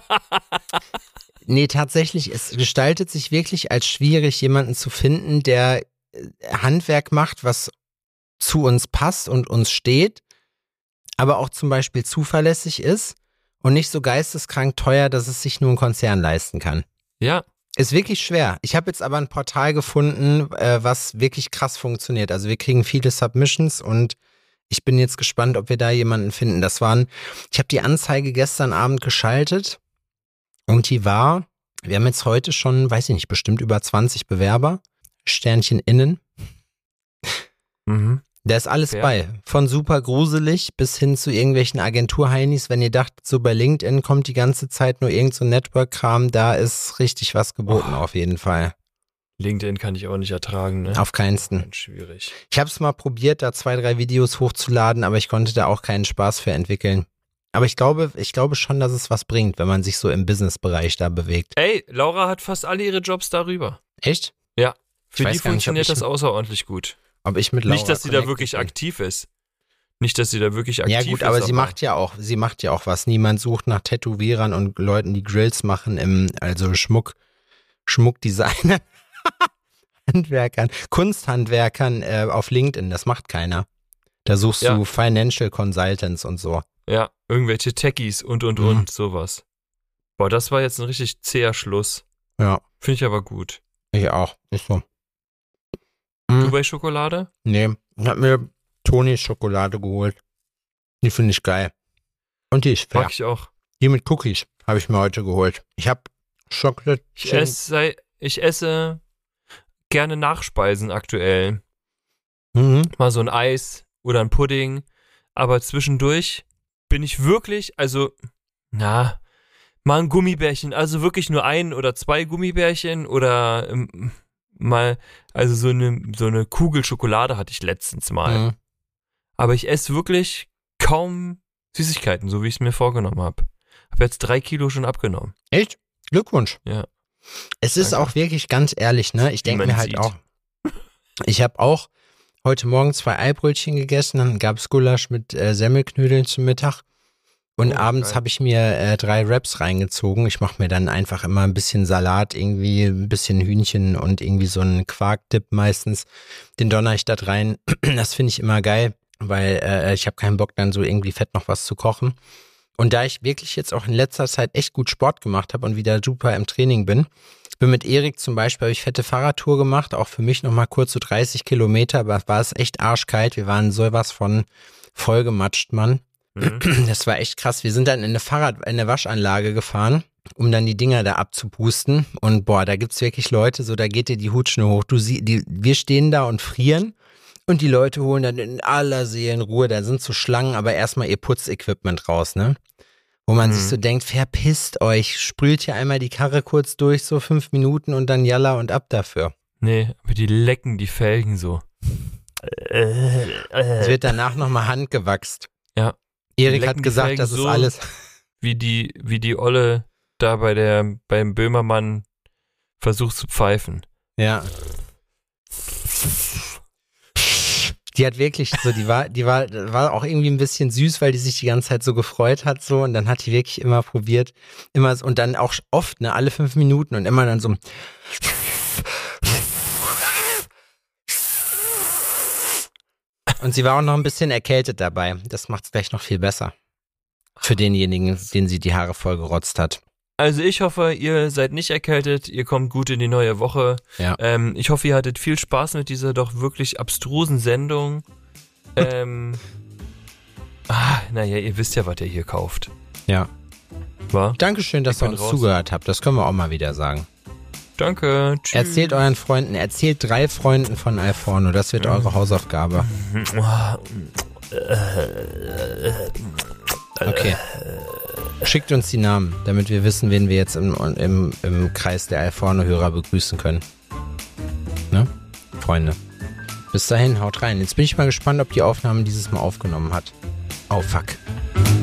nee, tatsächlich, es gestaltet sich wirklich als schwierig, jemanden zu finden, der äh, Handwerk macht, was zu uns passt und uns steht, aber auch zum Beispiel zuverlässig ist und nicht so geisteskrank teuer, dass es sich nur ein Konzern leisten kann. Ja, Ist wirklich schwer. Ich habe jetzt aber ein Portal gefunden, äh, was wirklich krass funktioniert. Also wir kriegen viele Submissions und ich bin jetzt gespannt, ob wir da jemanden finden. Das waren, ich habe die Anzeige gestern Abend geschaltet und die war, wir haben jetzt heute schon, weiß ich nicht, bestimmt über zwanzig Bewerber, Sternchen innen. mhm. Da ist alles Fair. bei. Von super gruselig bis hin zu irgendwelchen Agentur-Heinis. Wenn ihr dachtet, so bei LinkedIn kommt die ganze Zeit nur irgend so ein Network-Kram, da ist richtig was geboten Oh. auf jeden Fall. LinkedIn kann ich auch nicht ertragen, ne? Auf keinsten. Ganz schwierig. Ich habe es mal probiert, da zwei, drei Videos hochzuladen, aber ich konnte da auch keinen Spaß für entwickeln. Aber ich glaube, ich glaube schon, dass es was bringt, wenn man sich so im Business-Bereich da bewegt. Ey, Laura hat fast alle ihre Jobs darüber. Echt? Für weiß die gar nicht, ob funktioniert ich- das außerordentlich gut. Ob ich mit Laura Nicht, dass sie da connected wirklich bin. aktiv ist. Nicht, dass sie da wirklich aktiv Ja ist. gut, aber sie macht ja auch, sie macht ja auch was. Niemand sucht nach Tätowierern und Leuten, die Grills machen, im, also Schmuck, Schmuckdesignern, Handwerkern, Kunsthandwerkern äh, auf LinkedIn. Das macht keiner. Da suchst Ja. du Financial Consultants und so. Ja, irgendwelche Techies und und Mhm. und, sowas. Boah, das war jetzt ein richtig zäher Schluss. Ja, Finde ich aber gut. ich auch. Ist so. Du Mhm. bei Schokolade? Nee, ich hab mir Tonis Schokolade geholt. Die finde ich geil. Und die ist fair. Mag ich auch. Die mit Cookies habe ich mir heute geholt. Ich habe Chocolate. Ich esse, ich esse gerne Nachspeisen aktuell. Mhm. Mal so ein Eis oder ein Pudding. Aber zwischendurch bin ich wirklich, also, na, mal ein Gummibärchen. Also wirklich nur ein oder zwei Gummibärchen oder ähm, mal, also so eine, so eine Kugel Schokolade hatte ich letztens mal. Mhm. Aber ich esse wirklich kaum Süßigkeiten, so wie ich es mir vorgenommen habe. Habe jetzt drei Kilo schon abgenommen. Echt? Glückwunsch. Ja. Es ist Danke. auch wirklich ganz ehrlich, ne? Ich Wie denke man mir halt sieht. auch. Ich habe auch heute Morgen zwei Eibrötchen gegessen, dann gab es Gulasch mit äh, Semmelknödeln zum Mittag. Und Oh, abends geil. habe ich mir äh, drei Wraps reingezogen. Ich mache mir dann einfach immer ein bisschen Salat, irgendwie ein bisschen Hühnchen und irgendwie so einen Quarkdip meistens. Den donner ich da rein. Das finde ich immer geil, weil äh, ich habe keinen Bock, dann so irgendwie fett noch was zu kochen. Und da ich wirklich jetzt auch in letzter Zeit echt gut Sport gemacht habe und wieder super im Training bin, bin mit Erik zum Beispiel, habe ich fette Fahrradtour gemacht, auch für mich nochmal kurz so dreißig Kilometer, aber war es echt arschkalt. Wir waren sowas von vollgematscht, Mann. Mhm. Das war echt krass. Wir sind dann in eine Fahrrad, in eine Waschanlage gefahren, um dann die Dinger da abzupusten. Und boah, da gibt's wirklich Leute, so da geht dir die Hutschnur hoch. Du sie, die, wir stehen da und frieren und die Leute holen dann in aller Seelenruhe, da sind so Schlangen, aber erstmal ihr Putzequipment raus, ne? Wo man Mhm. sich so denkt, verpisst euch, sprüht hier einmal die Karre kurz durch, so fünf Minuten und dann Jalla und ab dafür. Nee, aber die lecken die Felgen so. Es wird danach nochmal handgewachst. Ja. Erik lecken hat die gesagt, Felgen das ist so. alles. Wie die, wie die Olle da bei der, beim Böhmermann versucht zu pfeifen. Ja. Die hat wirklich so, die war, die war, war auch irgendwie ein bisschen süß, weil die sich die ganze Zeit so gefreut hat so und dann hat die wirklich immer probiert, immer so- und dann auch oft, ne, alle fünf Minuten und immer dann so und sie war auch noch ein bisschen erkältet dabei. Das macht's gleich noch viel besser. Für denjenigen, den sie die Haare vollgerotzt hat. Also ich hoffe, ihr seid nicht erkältet, ihr kommt gut in die neue Woche. Ja. Ähm, ich hoffe, ihr hattet viel Spaß mit dieser doch wirklich abstrusen Sendung. ähm, ah, naja, ihr wisst ja, was ihr hier kauft. Ja. War? Dankeschön, dass Ich ihr bin uns raus. zugehört habt. Das können wir auch mal wieder sagen. Danke. Tschüss. Erzählt euren Freunden, erzählt drei Freunden von Alforno. Das wird eure Hausaufgabe. Okay. Schickt uns die Namen, damit wir wissen, wen wir jetzt im, im, im Kreis der Alforno-Hörer begrüßen können. Ne? Freunde. Bis dahin, haut rein. Jetzt bin ich mal gespannt, ob die Aufnahme dieses Mal aufgenommen hat. Oh, fuck.